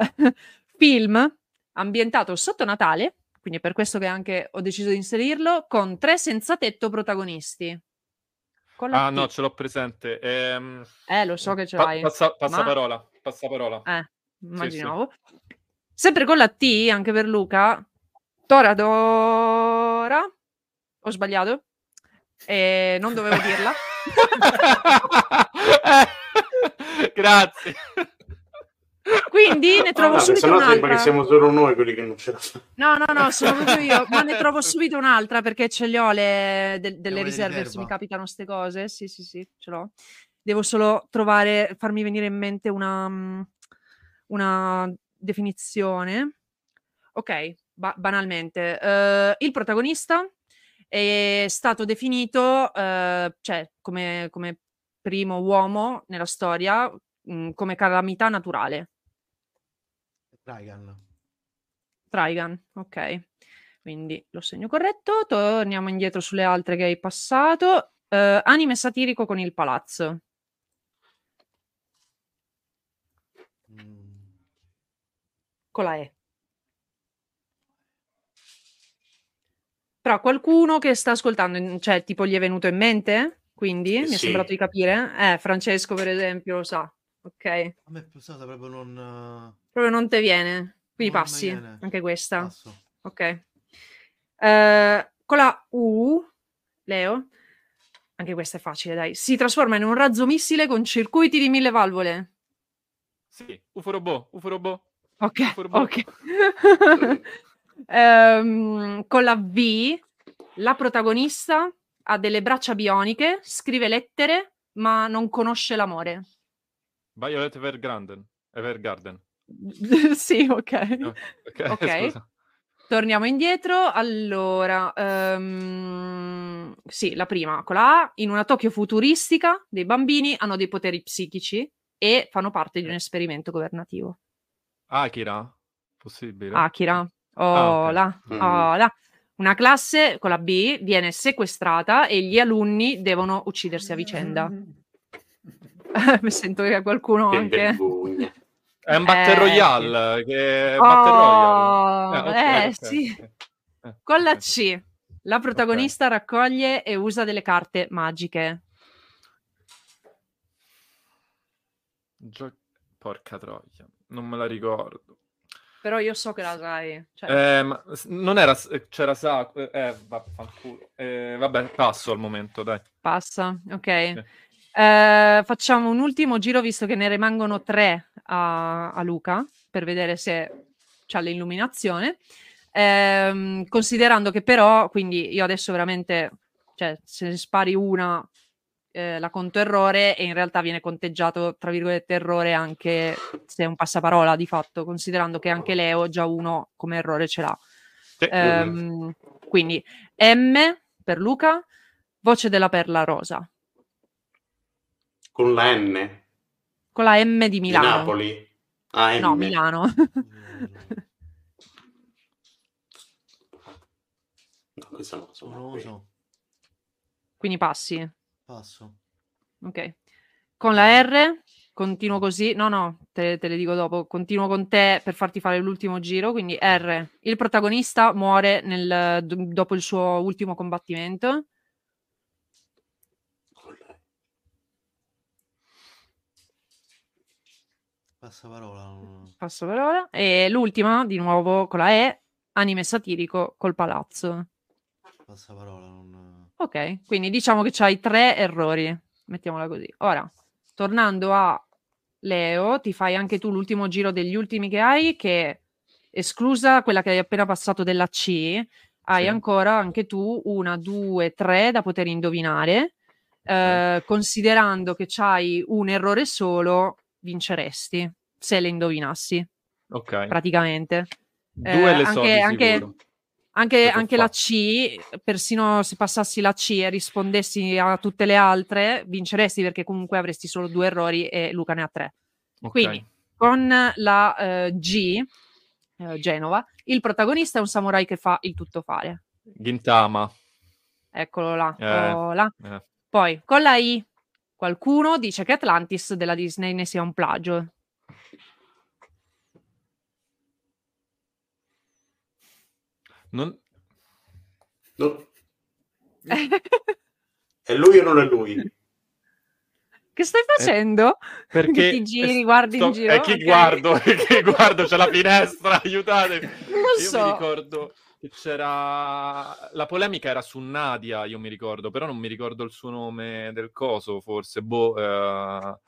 Film ambientato sotto Natale, quindi è per questo che anche ho deciso di inserirlo, con tre senza tetto protagonisti. Con la Ah, T. no, ce l'ho presente. Ehm, Eh, lo so che ce pa- l'hai. passa, passa ma... parola. Passa parola. Eh, Sì, immaginavo. Sempre con la T, anche per Luca, Toradora. Ho sbagliato? E non dovevo dirla. Eh, grazie. Quindi ne trovo No, subito se no sembra che un'altra. siamo solo noi quelli che non ce la fanno. No, no, no, sono proprio io, ma ne trovo subito un'altra perché ce le ho le, de- delle Abbiamo le riserve se riserva. mi capitano queste cose. Sì, sì, sì, ce l'ho. Devo solo trovare, farmi venire in mente una, mm, una definizione. Ok, ba- banalmente. eh, il protagonista è stato definito, eh, cioè, come, come primo uomo nella storia, mm, come calamità naturale. Trigun. Trigun, ok. Quindi lo segno corretto. Torniamo indietro sulle altre che hai passato. Eh, anime satirico con il palazzo. Mm. Con la E. Però qualcuno che sta ascoltando, cioè tipo gli è venuto in mente? Quindi Eh mi è sì. sembrato di capire. Eh, Francesco per esempio lo sa. Ok. A me è pensata proprio non... Proprio non te viene. Quindi Non mi passi viene. anche questa. Passo. Ok. Eh, con la U, Leo, anche questa è facile, dai. Si trasforma in un razzo missile con circuiti di mille valvole. Sì, UFO robot, UFO robot. Ok, UFO robot. ok. Ehm, con la V, la protagonista ha delle braccia bioniche, scrive lettere, ma non conosce l'amore. Violet Evergarden. Evergarden. Sì, ok. No, ok, Ok. scusa. Torniamo indietro. Allora, ehm, sì, la prima, con la A, in una Tokyo futuristica, dei bambini hanno dei poteri psichici e fanno parte di un esperimento governativo. Akira? Possibile? Akira, oh, Ah, ok. là, Mm. oh, là. Una classe con la B viene sequestrata e gli alunni devono uccidersi a vicenda. Mi sento che qualcuno Che anche... vergogna. È un Battle Eh, Royale. Che... Oh, Battle Royale. eh, ok, ok, sì. ok. Eh, Con la ok. C, la protagonista raccoglie e usa delle carte magiche. Gio- Porca troia, non me la ricordo. Però io so che la sai. Cioè, Eh, ma s- non era... s- c'era Sakura... Eh, vaffanculo. Eh, vabbè, passo al momento, dai. passa, ok. Sì. Eh, facciamo un ultimo giro, visto che ne rimangono tre a, a Luca, per vedere se c'ha l'illuminazione. Ehm, considerando che però, quindi io adesso veramente, cioè, se ne spari una, eh, la conto errore e in realtà viene conteggiato, tra virgolette, errore anche se è un passaparola di fatto, considerando che anche Leo già uno come errore ce l'ha. Sì. Ehm, quindi M per Luca, voce della perla rosa. Con la N Con la M di di Milano. Napoli. Ah, M. No, Milano. No, questo non lo so. Non lo so. Quindi passi. Passo. Ok. Con la R, continuo così. No, no, te, te le dico dopo. Continuo con te per farti fare l'ultimo giro. Quindi R. Il protagonista muore nel, d- dopo il suo ultimo combattimento. Passa parola. non- Passo parola. E l'ultima, di nuovo, con la E. Anime satirico col palazzo. Passa parola. Non... Ok, quindi diciamo che c'hai tre errori, mettiamola così. Ora, tornando a Leo, ti fai anche tu l'ultimo giro degli ultimi che hai, che esclusa quella che hai appena passato della C, hai Sì. ancora anche tu una, due, tre da poter indovinare. Eh, considerando che c'hai un errore solo, vinceresti, se le indovinassi, Ok. praticamente. Due Eh, le so anche, di anche, sicuro. anche, Le so anche la fare. C, persino se passassi la C e rispondessi a tutte le altre, vinceresti perché comunque avresti solo due errori e Luca ne ha tre. Ok. Quindi con la eh, G, eh, Genova, il protagonista è un samurai che fa il tuttofare. Gintama. Eccolo là. Eh, Oh, là. eh. Poi con la I, qualcuno dice che Atlantis della Disney ne sia un plagio. Non... No. È lui o non è lui? Che stai facendo? Perché Ti giri, guardi sto- in giro? È chi Ok. guardo, è chi guardo, c'è la finestra, aiutatemi. Non lo Io so. mi ricordo che c'era... La polemica era su Nadia, io mi ricordo, però non mi ricordo il suo nome del coso, forse. Boh... eh,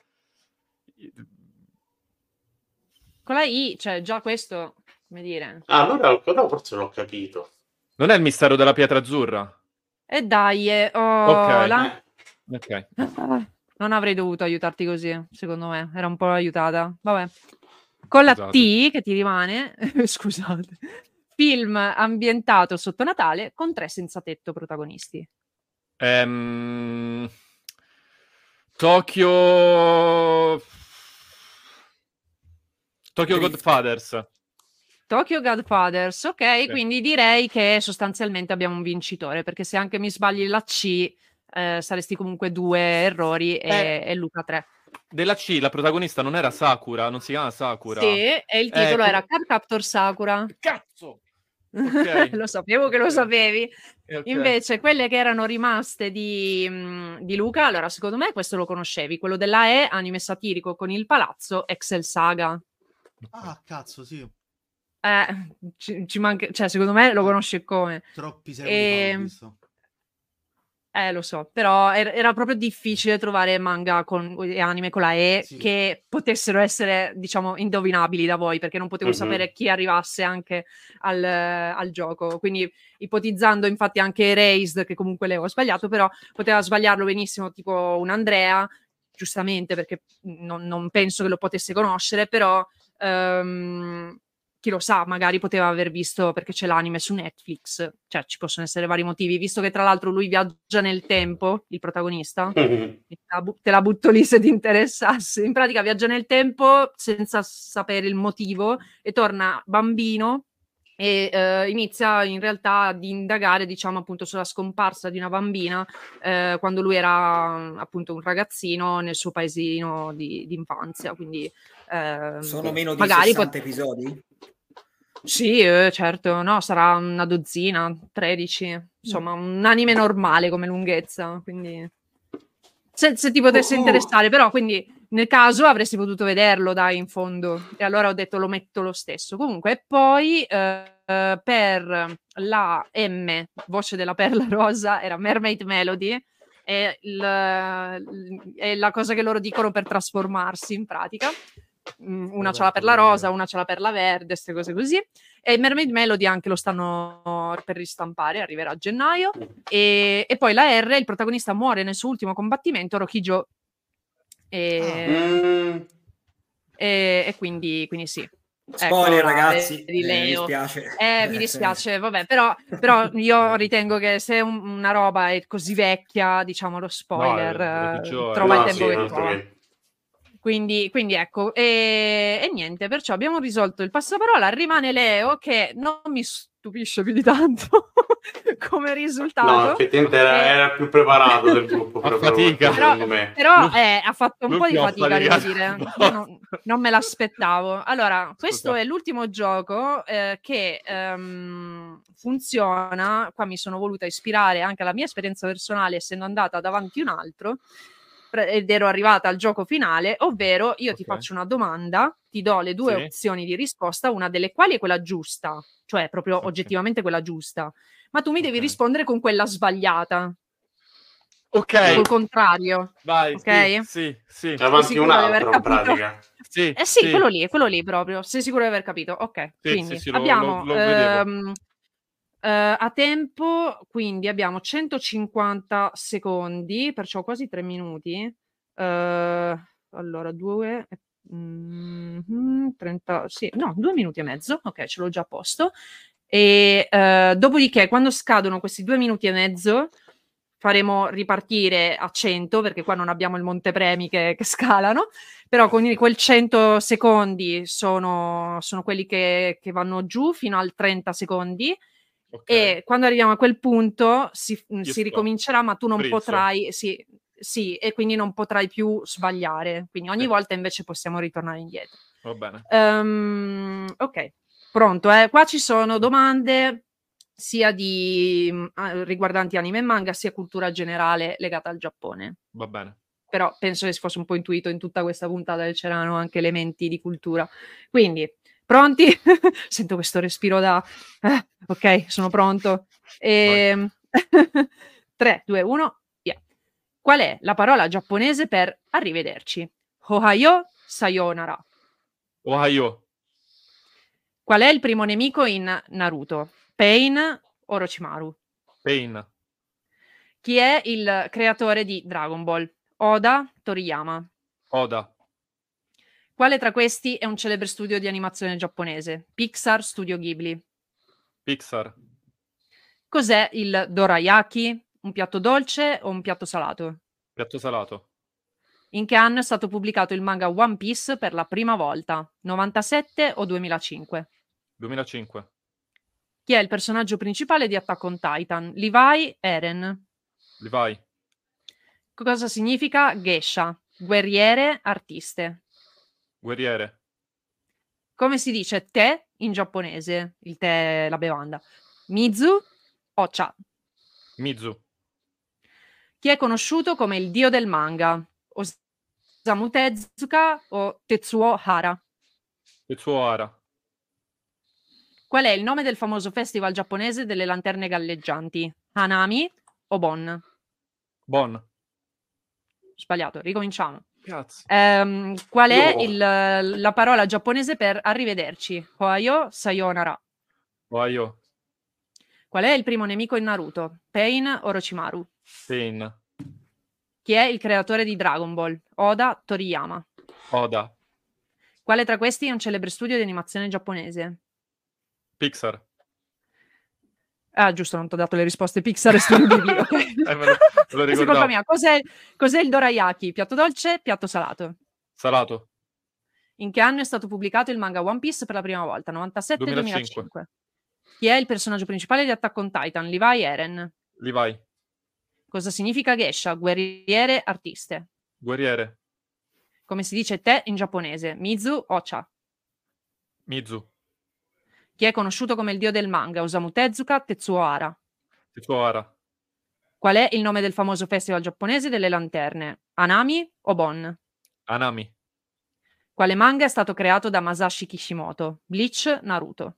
Con la I, cioè già questo, come dire. Ah, allora allora forse l'ho capito. Non è il mistero della pietra azzurra? E dai, eh, oh, Ok. là. Eh, Ok. Non avrei dovuto aiutarti così, secondo me. Era un po' aiutata. Vabbè. Con la Scusate. T, che ti rimane, scusate, film ambientato sotto Natale con tre senza tetto protagonisti. Ehm, Tokyo... Tokyo Drift. Godfathers. Tokyo Godfathers, ok, Sì. quindi direi che sostanzialmente abbiamo un vincitore, perché se anche mi sbagli la C, eh, saresti comunque due errori e, Eh. e Luca tre. Della C, la protagonista non era Sakura, non si chiama Sakura. Sì, e il Eh, titolo come- era Card Captor Sakura. Cazzo! Ok. Lo sapevo che lo Ok. sapevi. Eh, ok. Invece, quelle che erano rimaste di, mh, di Luca, allora, secondo me questo lo conoscevi. Quello della E, anime satirico con il palazzo, Excel Saga. Ah, cazzo, sì. Eh, ci, ci manca, cioè, secondo me lo conosci come. Troppi secoli fa E- l'ho visto. Eh, lo so, però er- era proprio difficile trovare manga con, e anime con la E Sì. che potessero essere, diciamo, indovinabili da voi, perché non potevo Mhm. sapere chi arrivasse anche al, al gioco. Quindi, ipotizzando infatti anche Erased, che comunque l'avevo sbagliato, però poteva sbagliarlo benissimo, tipo un Andrea, giustamente, perché non, non penso che lo potesse conoscere, però... ehm, chi lo sa, magari poteva aver visto perché c'è l'anime su Netflix, cioè ci possono essere vari motivi, visto che tra l'altro lui viaggia nel tempo, il protagonista, te la, bu- te la butto lì se ti interessasse, in pratica viaggia nel tempo senza sapere il motivo e torna bambino e eh, inizia in realtà ad indagare, diciamo, appunto sulla scomparsa di una bambina eh, quando lui era appunto un ragazzino nel suo paesino di, di infanzia, quindi ehm, Sono meno di magari pot- sessanta episodi? sì, eh, certo, no, sarà una dozzina, tredici, insomma, un anime normale come lunghezza, quindi se, se ti potesse Uh, uh. interessare, però quindi nel caso avresti potuto vederlo, dai, in fondo. E allora ho detto lo metto lo stesso. Comunque, e poi eh, eh, per la M, voce della perla rosa, era Mermaid Melody, è, il, è la cosa che loro dicono per trasformarsi, in pratica. Mm, Una c'ha la perla rosa, una c'ha la perla verde, queste cose così. E Mermaid Melody anche lo stanno per ristampare, arriverà a gennaio. E, e poi la R, il protagonista muore nel suo ultimo combattimento, Rokijo. E, Mm, e, e quindi, quindi sì. Spoiler, Ecco, ragazzi, di eh, mi Leo. dispiace. Eh, mi dispiace, vabbè, però, però io ritengo che se un- una roba è così vecchia, diciamo lo spoiler, No, è eh, Rokijo, eh. trova il no, tempo sì, che non trova. credo. Quindi, quindi ecco, e, e niente, perciò abbiamo risolto il passaparola, rimane Leo che non mi stupisce più di tanto come No, risultato. effettivamente era, E- era il più preparato del gruppo, A proprio fatica. Però, secondo me. però Lu- eh, ha fatto un po' di l'ultimo ha fatica, devo faticato dire. un po'. Io non, non me l'aspettavo. Allora, questo Scusa. è l'ultimo gioco eh, che ehm, funziona. Qua mi sono voluta ispirare anche alla mia esperienza personale, essendo andata davanti un altro pre- ed ero arrivata al gioco finale, ovvero io ti Ok. faccio una domanda, ti do le due Sì. opzioni di risposta, una delle quali è quella giusta, cioè proprio Ok. oggettivamente quella giusta, ma tu mi devi Ok. rispondere con quella sbagliata, Ok, col contrario. vai, Ok? sì, sì, sì, Sei Avanti sicuro un di aver altro, in capito? pratica. sì, Eh sì, sì, quello lì, quello lì proprio. Sei sicuro di aver capito? Ok, sì, quindi sì, sì, lo, abbiamo lo- lo vedevo. ehm, eh, a tempo, quindi abbiamo centocinquanta secondi, perciò quasi tre minuti. Eh, allora, due, mm, trenta, sì, no, due minuti e mezzo. Ok, ce l'ho già a posto. E eh, dopodiché, quando scadono questi due minuti e mezzo, faremo ripartire a cento, perché qua non abbiamo il montepremi che, che scalano, però con quel cento secondi sono, sono quelli che, che vanno giù fino al trenta secondi. Ok. E quando arriviamo a quel punto si, Io si sto. ricomincerà, ma tu non Frizzo. potrai, sì, sì, e quindi non potrai più sbagliare. Quindi ogni Sì. volta invece possiamo ritornare indietro. Va bene. Ehm, ok, pronto. Eh? Qua ci sono domande sia di mm, ah, riguardanti anime e manga, sia cultura generale legata al Giappone. Va bene. Però penso che si fosse un po' intuito in tutta questa puntata che c'erano anche elementi di cultura. Quindi, pronti? Sento questo respiro da... eh, ok, sono pronto. E... tre, due, uno, via. Qual è la parola giapponese per arrivederci? Ohayo sayonara. Ohio, Qual è il primo nemico in Naruto? Pain o Orochimaru? Pain, Chi è il creatore di Dragon Ball? Oda Toriyama. Oda, Quale tra questi è un celebre studio di animazione giapponese? Pixar, Studio Ghibli. Pixar, Cos'è il dorayaki? Un piatto dolce o un piatto salato? piatto salato, In che anno è stato pubblicato il manga One Piece per la prima volta? novantasette o duemilacinque? duemilacinque, Chi è il personaggio principale di Attack on Titan? Levi, Eren. Levi, Cosa significa geisha? Guerriere, artiste. guerriere, Come si dice tè in giapponese? Il tè è la bevanda. Mizu o cha? Mizu, Chi è conosciuto come il dio del manga? Osamu Tezuka o Tetsuo Hara? Tetsuo Hara, Qual è il nome del famoso festival giapponese delle lanterne galleggianti? Hanami o Bon? Bon, Sbagliato, ricominciamo. cazzo, Ehm, qual è No. il- la parola giapponese per arrivederci? Ohayo sayonara. Ohio, Qual è il primo nemico in Naruto? Pain o Orochimaru? Pain, Chi è il creatore di Dragon Ball? Oda Toriyama. Oda, Quale tra questi è un celebre studio di animazione giapponese? Pixar. Ah, giusto, non ti ho dato le risposte Pixar e Studio Ghibli. ok. Eh, me lo, me lo Questa è colpa ricordavo. mia. Cos'è, cos'è il dorayaki? Piatto dolce, piatto salato? Salato, In che anno è stato pubblicato il manga One Piece per la prima volta? novantasette duemilacinque. duemilacinque. Chi è il personaggio principale di Attack on Titan? Levi, Eren. Levi, Cosa significa geisha? Guerriere, artiste. guerriere, Come si dice tè in giapponese? Mizu o cha? Mizu, Chi è conosciuto come il dio del manga? Osamu Tezuka, Tetsuo Hara. Tetsuo Hara, Qual è il nome del famoso festival giapponese delle lanterne? Hanami o Bon? Hanami. Quale manga è stato creato da Masashi Kishimoto? Bleach, Naruto.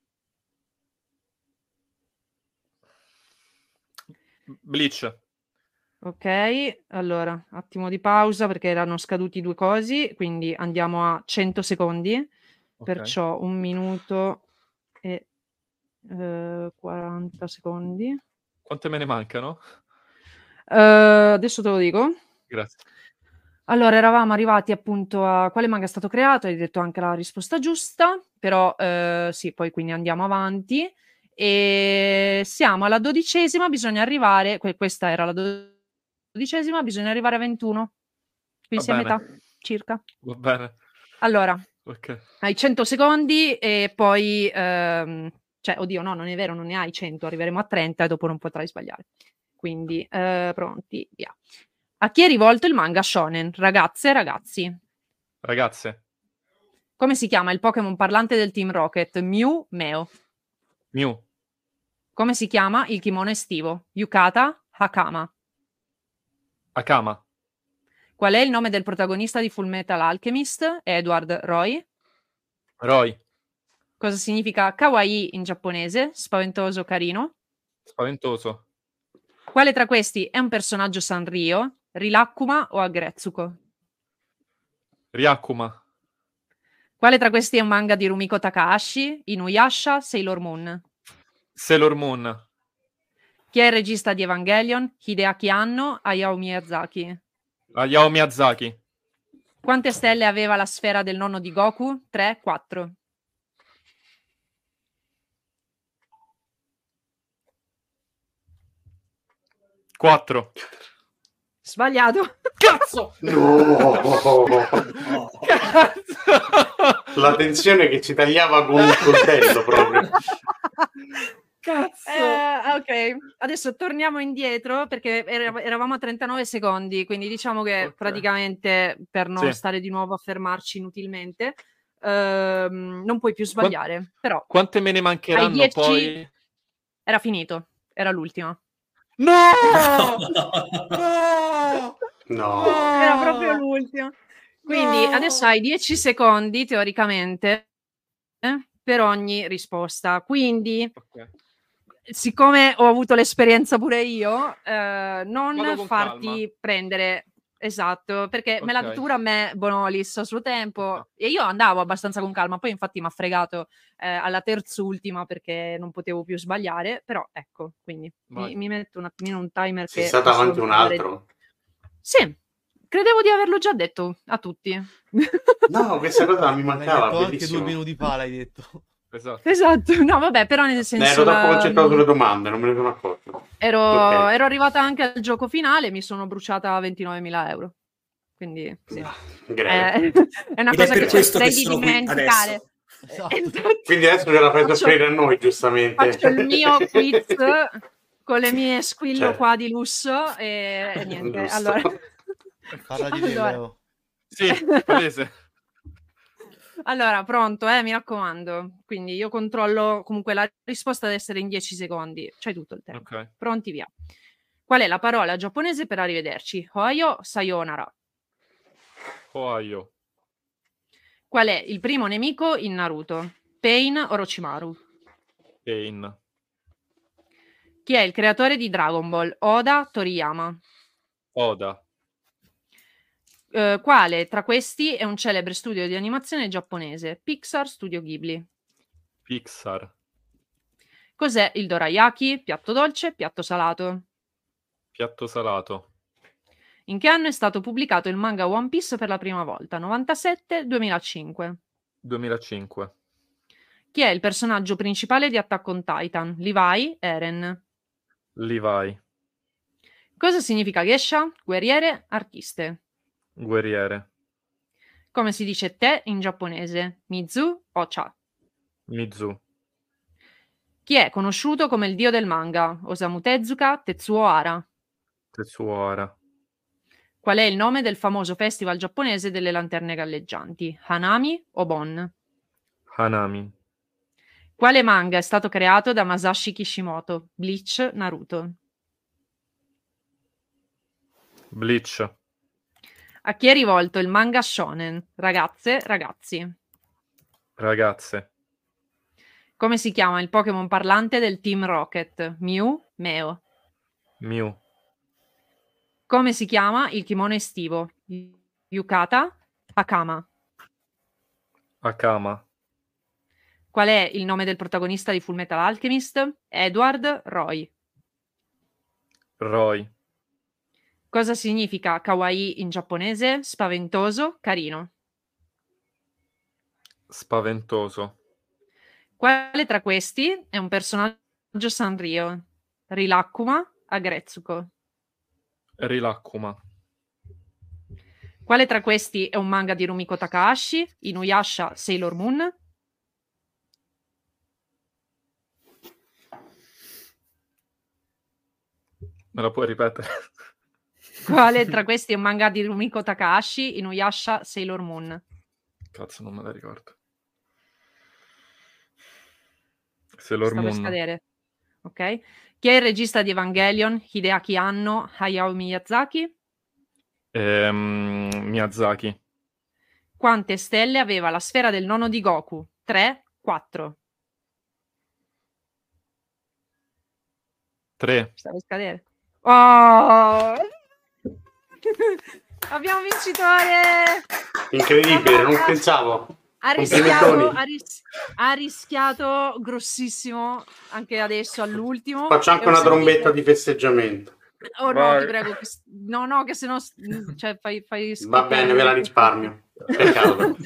Bleach. Ok, allora, attimo di pausa perché erano scaduti due cosi, quindi andiamo a cento secondi, Ok. perciò un minuto e eh, quaranta secondi. Quante me ne mancano? Eh, adesso te lo dico. Grazie. Allora, eravamo arrivati appunto a quale manga è stato creato, hai detto anche la risposta giusta, però eh, sì, poi quindi andiamo avanti e siamo alla dodicesima, bisogna arrivare, que- questa era la dodicesima, bisogna arrivare a ventuno, Va quindi siamo a bene. metà circa. Va bene. Allora, Ok. hai cento secondi e poi, ehm, cioè, oddio, no, non è vero, non ne hai cento, arriveremo a trenta e dopo non potrai sbagliare. Quindi, eh, pronti, via. A chi è rivolto il manga shonen? Ragazze e ragazzi. Ragazze. Come si chiama il Pokémon parlante del Team Rocket? Mew, Meo. Mew. Come si chiama il kimono estivo? Yukata, Hakama. Akama. Qual è il nome del protagonista di Full Metal Alchemist? Edward Roy. Roy. Cosa significa kawaii in giapponese? Spaventoso, carino. Spaventoso. Quale tra questi è un personaggio Sanrio? Rilakkuma o Aggretsuko? Ryakuma. Quale tra questi è un manga di Rumiko Takahashi? Inuyasha, Sailor Moon. Sailor Moon. Chi è il regista di Evangelion? Hideaki Anno, Hayao Miyazaki. Hayao Miyazaki. Quante stelle aveva la sfera del nonno di Goku? tre, quattro. quattro. Sbagliato. Cazzo! No! Cazzo! La tensione che ci tagliava con un coltello proprio. Cazzo! Eh, ok, adesso torniamo indietro perché era- eravamo a trentanove secondi, quindi diciamo che Ok. praticamente per non Sì. stare di nuovo a fermarci inutilmente, ehm, non puoi più sbagliare, però Quante me ne hai mancheranno dieci, poi? era finito, era l'ultima. No! No! No. Era proprio l'ultima. Quindi adesso hai dieci secondi teoricamente eh, per ogni risposta. Quindi, Ok. siccome ho avuto l'esperienza pure io, eh, non Vado con farti calma. prendere. Esatto, perché me l'ha Ok. detto pure a me Bonolis a suo tempo Ok. e io andavo abbastanza con calma, poi infatti mi ha fregato eh, alla terzultima perché non potevo più sbagliare, però ecco, quindi Vai. mi, mi metto un attimino un timer Sei che stata posso avanti un guardare. altro? Sì, credevo di averlo già detto a tutti. No, questa cosa mi L'hai mancava, detto anche due bellissimo. minuti fa, l'hai detto. Esatto. Esatto, no vabbè, però nel Ne senso ero troppo la- concentrato sulle domande, non me ne sono accorto. ero, Ok. ero arrivata anche al gioco finale, mi sono bruciata ventinovemila euro. Quindi sì. Greve. Eh, è una Ed è cosa per che questo che cercherei di sono qui dimenticare. adesso. Esatto. Esatto. Quindi adesso ce la fai Faccio- soffrire a noi, giustamente. Faccio il mio quiz con le mie squillo Cioè. qua di lusso e, e niente. Giusto. Allora, Parla di te, allora, Leo. Sì, palese. allora, pronto, eh, mi raccomando. Quindi io controllo comunque la risposta deve essere in dieci secondi. C'hai tutto il tempo. Ok. Pronti, via. Qual è la parola giapponese per arrivederci? Ohayo, sayonara. Ohio. Qual è il primo nemico in Naruto? Pain o Orochimaru? Pain. Chi è il creatore di Dragon Ball? Oda, Toriyama. Oda. Eh, quale tra questi è un celebre studio di animazione giapponese? Pixar, Studio Ghibli. Pixar. Cos'è il dorayaki? Piatto dolce, piatto salato. Piatto salato. In che anno è stato pubblicato il manga One Piece per la prima volta? novantasette duemilacinque. duemilacinque. Chi è il personaggio principale di Attack on Titan? Levi, Eren. Levi. Cosa significa geisha? Guerriere, artiste. Guerriere. Come si dice tè in giapponese? Mizu o cha? Mizu. Chi è conosciuto come il dio del manga? Osamu Tezuka, Tetsuo Hara. Tetsuo Hara. Qual è il nome del famoso festival giapponese delle lanterne galleggianti? Hanami o Bon? Hanami. Quale manga è stato creato da Masashi Kishimoto? Bleach, Naruto. Bleach. A chi è rivolto il manga shonen? Ragazze, ragazzi. Ragazze. Come si chiama il Pokémon parlante del Team Rocket? Mew? Meo. Mew. Come si chiama il kimono estivo? Yukata? Hakama. Akama. Qual è il nome del protagonista di Fullmetal Alchemist? Edward Roy. Roy. Cosa significa kawaii in giapponese? Spaventoso, carino. Spaventoso. Quale tra questi è un personaggio Sanrio? Rilakkuma, Agretsuko. Rilakkuma. Quale tra questi è un manga di Rumiko Takahashi? Inuyasha, Sailor Moon. Me la puoi ripetere? Quale tra questi è un manga di Rumiko Takahashi? Inuyasha, Sailor Moon. Cazzo, non me la ricordo. Sailor Sta per Moon. scadere. Ok. Chi è il regista di Evangelion? Hideaki Anno, Hayao Miyazaki. Ehm, Miyazaki. Quante stelle aveva la sfera del nono di Goku? tre, quattro. tre. Sta per scadere. Oh! Abbiamo un vincitore! Incredibile, non pensavo. Ha rischiato, Complimentoni. ha, ris- ha rischiato grossissimo anche adesso all'ultimo. Faccio anche E ho una sentito- trombetta di festeggiamento. Oh no, Vai. ti prego. che s- No, no, che se no s- cioè, fai, fai Va bene, ve la risparmio. Peccato.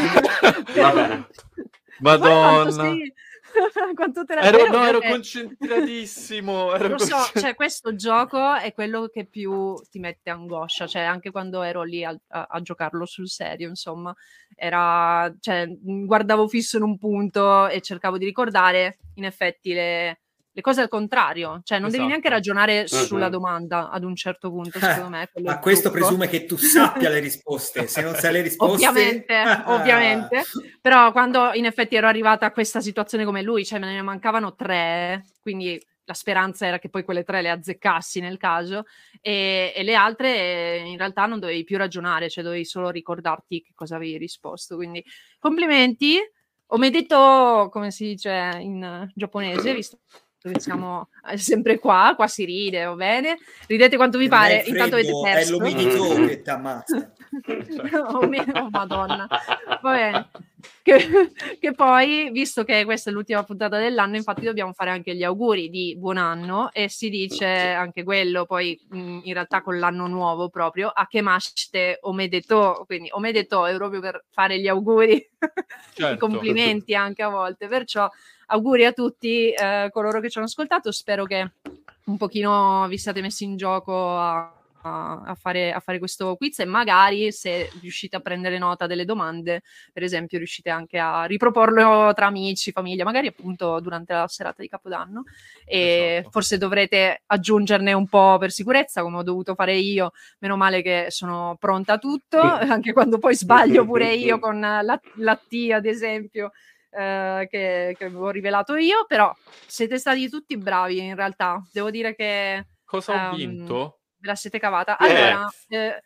Va bene. Ma poi quanto Madonna. sei- quanto te la Ero, vero no, ero che- concentratissimo. Ero Lo so, concent- cioè questo gioco è quello che più ti mette angoscia, cioè anche quando ero lì a, a- a giocarlo sul serio, insomma, era, cioè, mh, guardavo fisso in un punto e cercavo di ricordare, in effetti, le, le cose al contrario, cioè non devi Esatto. neanche ragionare sulla Mhm. domanda ad un certo punto, secondo me. quello è Ma il questo trucco. presume che tu sappia le risposte. Se non sai le risposte... Ovviamente, ovviamente, però quando in effetti ero arrivata a questa situazione come lui, cioè me ne mancavano tre, quindi la speranza era che poi quelle tre le azzeccassi nel caso, e, e le altre eh, in realtà non dovevi più ragionare, cioè dovevi solo ricordarti che cosa avevi risposto, quindi complimenti, omedeto, come si dice in eh, giapponese, visto che siamo eh, sempre qua, qua si ride, va bene? Ridete quanto vi Non è pare, il intanto avete freddo, è perso. l'umidità che ti ammazza. oh, mio- oh, madonna, va bene. Che, che poi, visto che questa è l'ultima puntata dell'anno, infatti dobbiamo fare anche gli auguri di buon anno, e si dice anche quello poi mh, in realtà con l'anno nuovo proprio Akemashite omedeto, quindi omedeto è proprio per fare gli auguri, i Certo. complimenti anche a volte, perciò auguri a tutti eh, coloro che ci hanno ascoltato, spero che un pochino vi siate messi in gioco a, a, a fare, a fare questo quiz, e magari se riuscite a prendere nota delle domande, per esempio, riuscite anche a riproporlo tra amici, famiglia, magari appunto durante la serata di Capodanno, e Esatto. forse dovrete aggiungerne un po' per sicurezza, come ho dovuto fare io, meno male che sono pronta a tutto, anche quando poi sbaglio pure io con la, la T, ad esempio, eh, che, che avevo rivelato io, però siete stati tutti bravi in realtà, devo dire che Cosa ho ehm, vinto? ve la siete cavata. Eh. Allora, eh,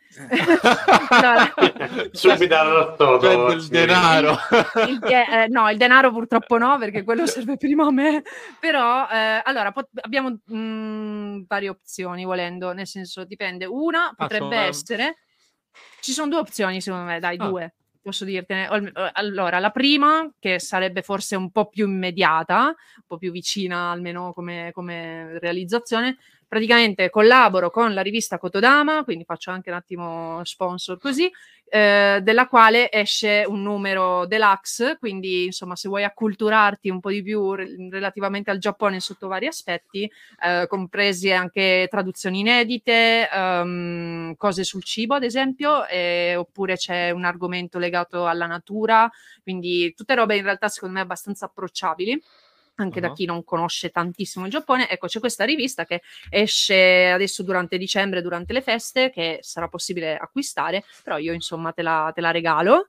allora Subito al Cioè, toto. del denaro. il de- eh, no, il denaro purtroppo no, perché quello serve prima a me, però eh, allora pot- abbiamo mh, varie opzioni volendo, nel senso dipende, una potrebbe sono- essere, ci sono due opzioni secondo me, dai, Ah. due posso dirtene. Ol- eh, Allora, la prima, che sarebbe forse un po' più immediata, un po' più vicina almeno come, come realizzazione, praticamente collaboro con la rivista Kotodama, quindi faccio anche un attimo sponsor così, eh, della quale esce un numero deluxe, quindi insomma se vuoi acculturarti un po' di più re- relativamente al Giappone sotto vari aspetti, eh, compresi anche traduzioni inedite, ehm, cose sul cibo ad esempio, eh, oppure c'è un argomento legato alla natura, quindi tutte robe in realtà secondo me abbastanza approcciabili anche da Uh-huh. chi non conosce tantissimo il Giappone. Ecco, c'è questa rivista che esce adesso durante dicembre, durante le feste, che sarà possibile acquistare, però io insomma te la, te la regalo.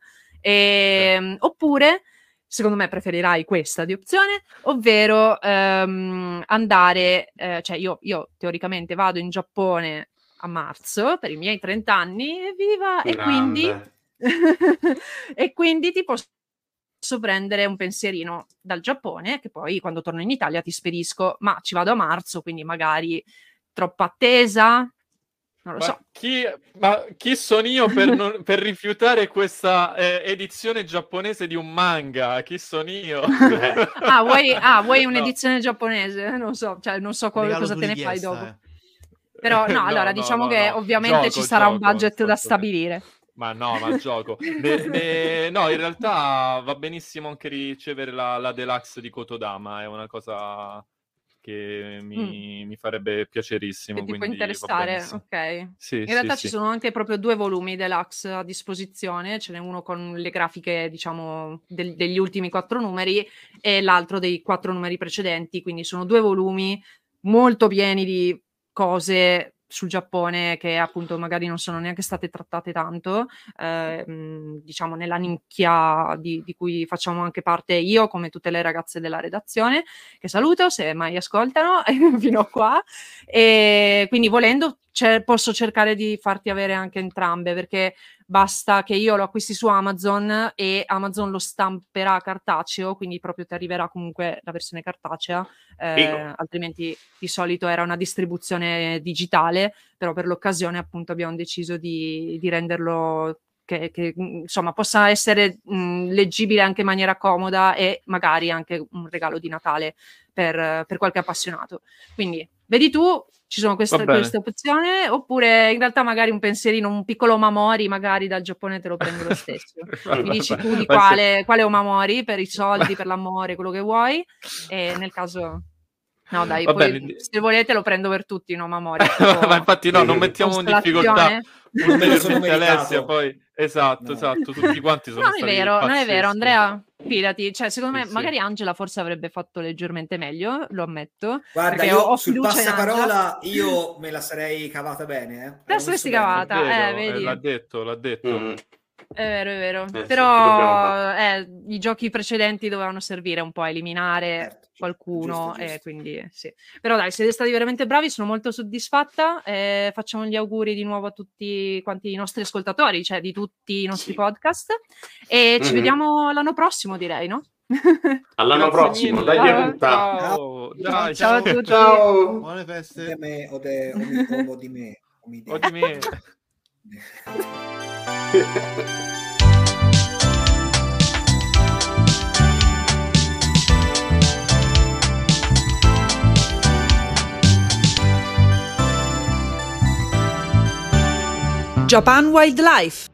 E, oppure, secondo me preferirai questa di opzione, ovvero ehm, andare, eh, cioè io, io teoricamente vado in Giappone a marzo per i miei trenta anni, evviva, e quindi Grande. e quindi ti posso prendere un pensierino dal Giappone, che poi quando torno in Italia ti spedisco, ma ci vado a marzo, quindi magari troppa attesa, non lo Ma so. chi, ma chi sono io per, non- per rifiutare questa eh, edizione giapponese di un manga? Chi sono io? Eh, Ah, vuoi, ah, vuoi No. un'edizione giapponese? Non so, cioè non so co- Regalo cosa su te ne fai richiesta, dopo. eh. Però no, No, allora no, diciamo no, che no. ovviamente Gioco, ci sarà un gioco, budget sto da giocando. stabilire. Ma no, ma gioco. Ne- ne- no, in realtà va benissimo anche ricevere la, la deluxe di Kotodama, è una cosa che mi, mi farebbe piacerissimo, Che ti può quindi va interessare, benissimo. ok. Sì, In sì, realtà ci sì. sono anche proprio due volumi deluxe a disposizione, ce n'è uno con le grafiche, diciamo, del- degli ultimi quattro numeri e l'altro dei quattro numeri precedenti, quindi sono due volumi molto pieni di cose sul Giappone che appunto magari non sono neanche state trattate tanto, eh, mh, diciamo nella nicchia di, di cui facciamo anche parte io, come tutte le ragazze della redazione, che saluto se mai ascoltano fino a qua. E quindi volendo ce- posso cercare di farti avere anche entrambe, perché basta che io lo acquisti su Amazon e Amazon lo stamperà cartaceo, quindi proprio ti arriverà comunque la versione cartacea, eh, Figo. altrimenti di solito era una distribuzione digitale, però per l'occasione appunto abbiamo deciso di, di renderlo che, che, insomma possa essere mh, leggibile anche in maniera comoda e magari anche un regalo di Natale per, per qualche appassionato. Quindi vedi tu, ci sono Va queste, bene. queste opzioni, oppure in realtà magari un pensierino, un piccolo Omamori magari dal Giappone te lo prendo lo stesso. Mi dici tu di Ma se- quale, quale Omamori, per i soldi, per l'amore, quello che vuoi, e nel caso... No dai, Va poi bene. se volete lo prendo per tutti un Omamori. Ma infatti no, non mettiamo in difficoltà Costellazione. Me lo sono ulteriormente meritato. Alessia, poi esatto, No. esatto, tutti quanti sono Non è stati vero, non è vero, pazzeschi. Andrea, fidati, cioè secondo Sì, me sì. magari Angela forse avrebbe fatto leggermente meglio, lo ammetto. Guarda, perché io ho, ho sul fiducia in Angela. passaparola io me la sarei cavata bene, eh. Te la Avevo saresti visto bene. È cavata, vero, eh, eh, vedi. l'ha detto, l'ha detto. Mm. È vero, è vero. Eh sì, ci dobbiamo Però fare. eh, i giochi precedenti dovevano servire un po' a eliminare Certo, qualcuno, giusto, e giusto. quindi sì. Però dai, siete stati veramente bravi, sono molto soddisfatta. Eh, facciamo gli auguri di nuovo a tutti quanti i nostri ascoltatori, cioè di tutti i nostri Sì. podcast. E ci Mhm. vediamo l'anno prossimo, direi, no? All'anno Grazie prossimo, mille. dai Ciao. punta. Ciao, dai. Ciao a tutti. Ciao. Buone O di feste. me, o, de, o, mi, o di me. O mi O di me. Japan Wildlife.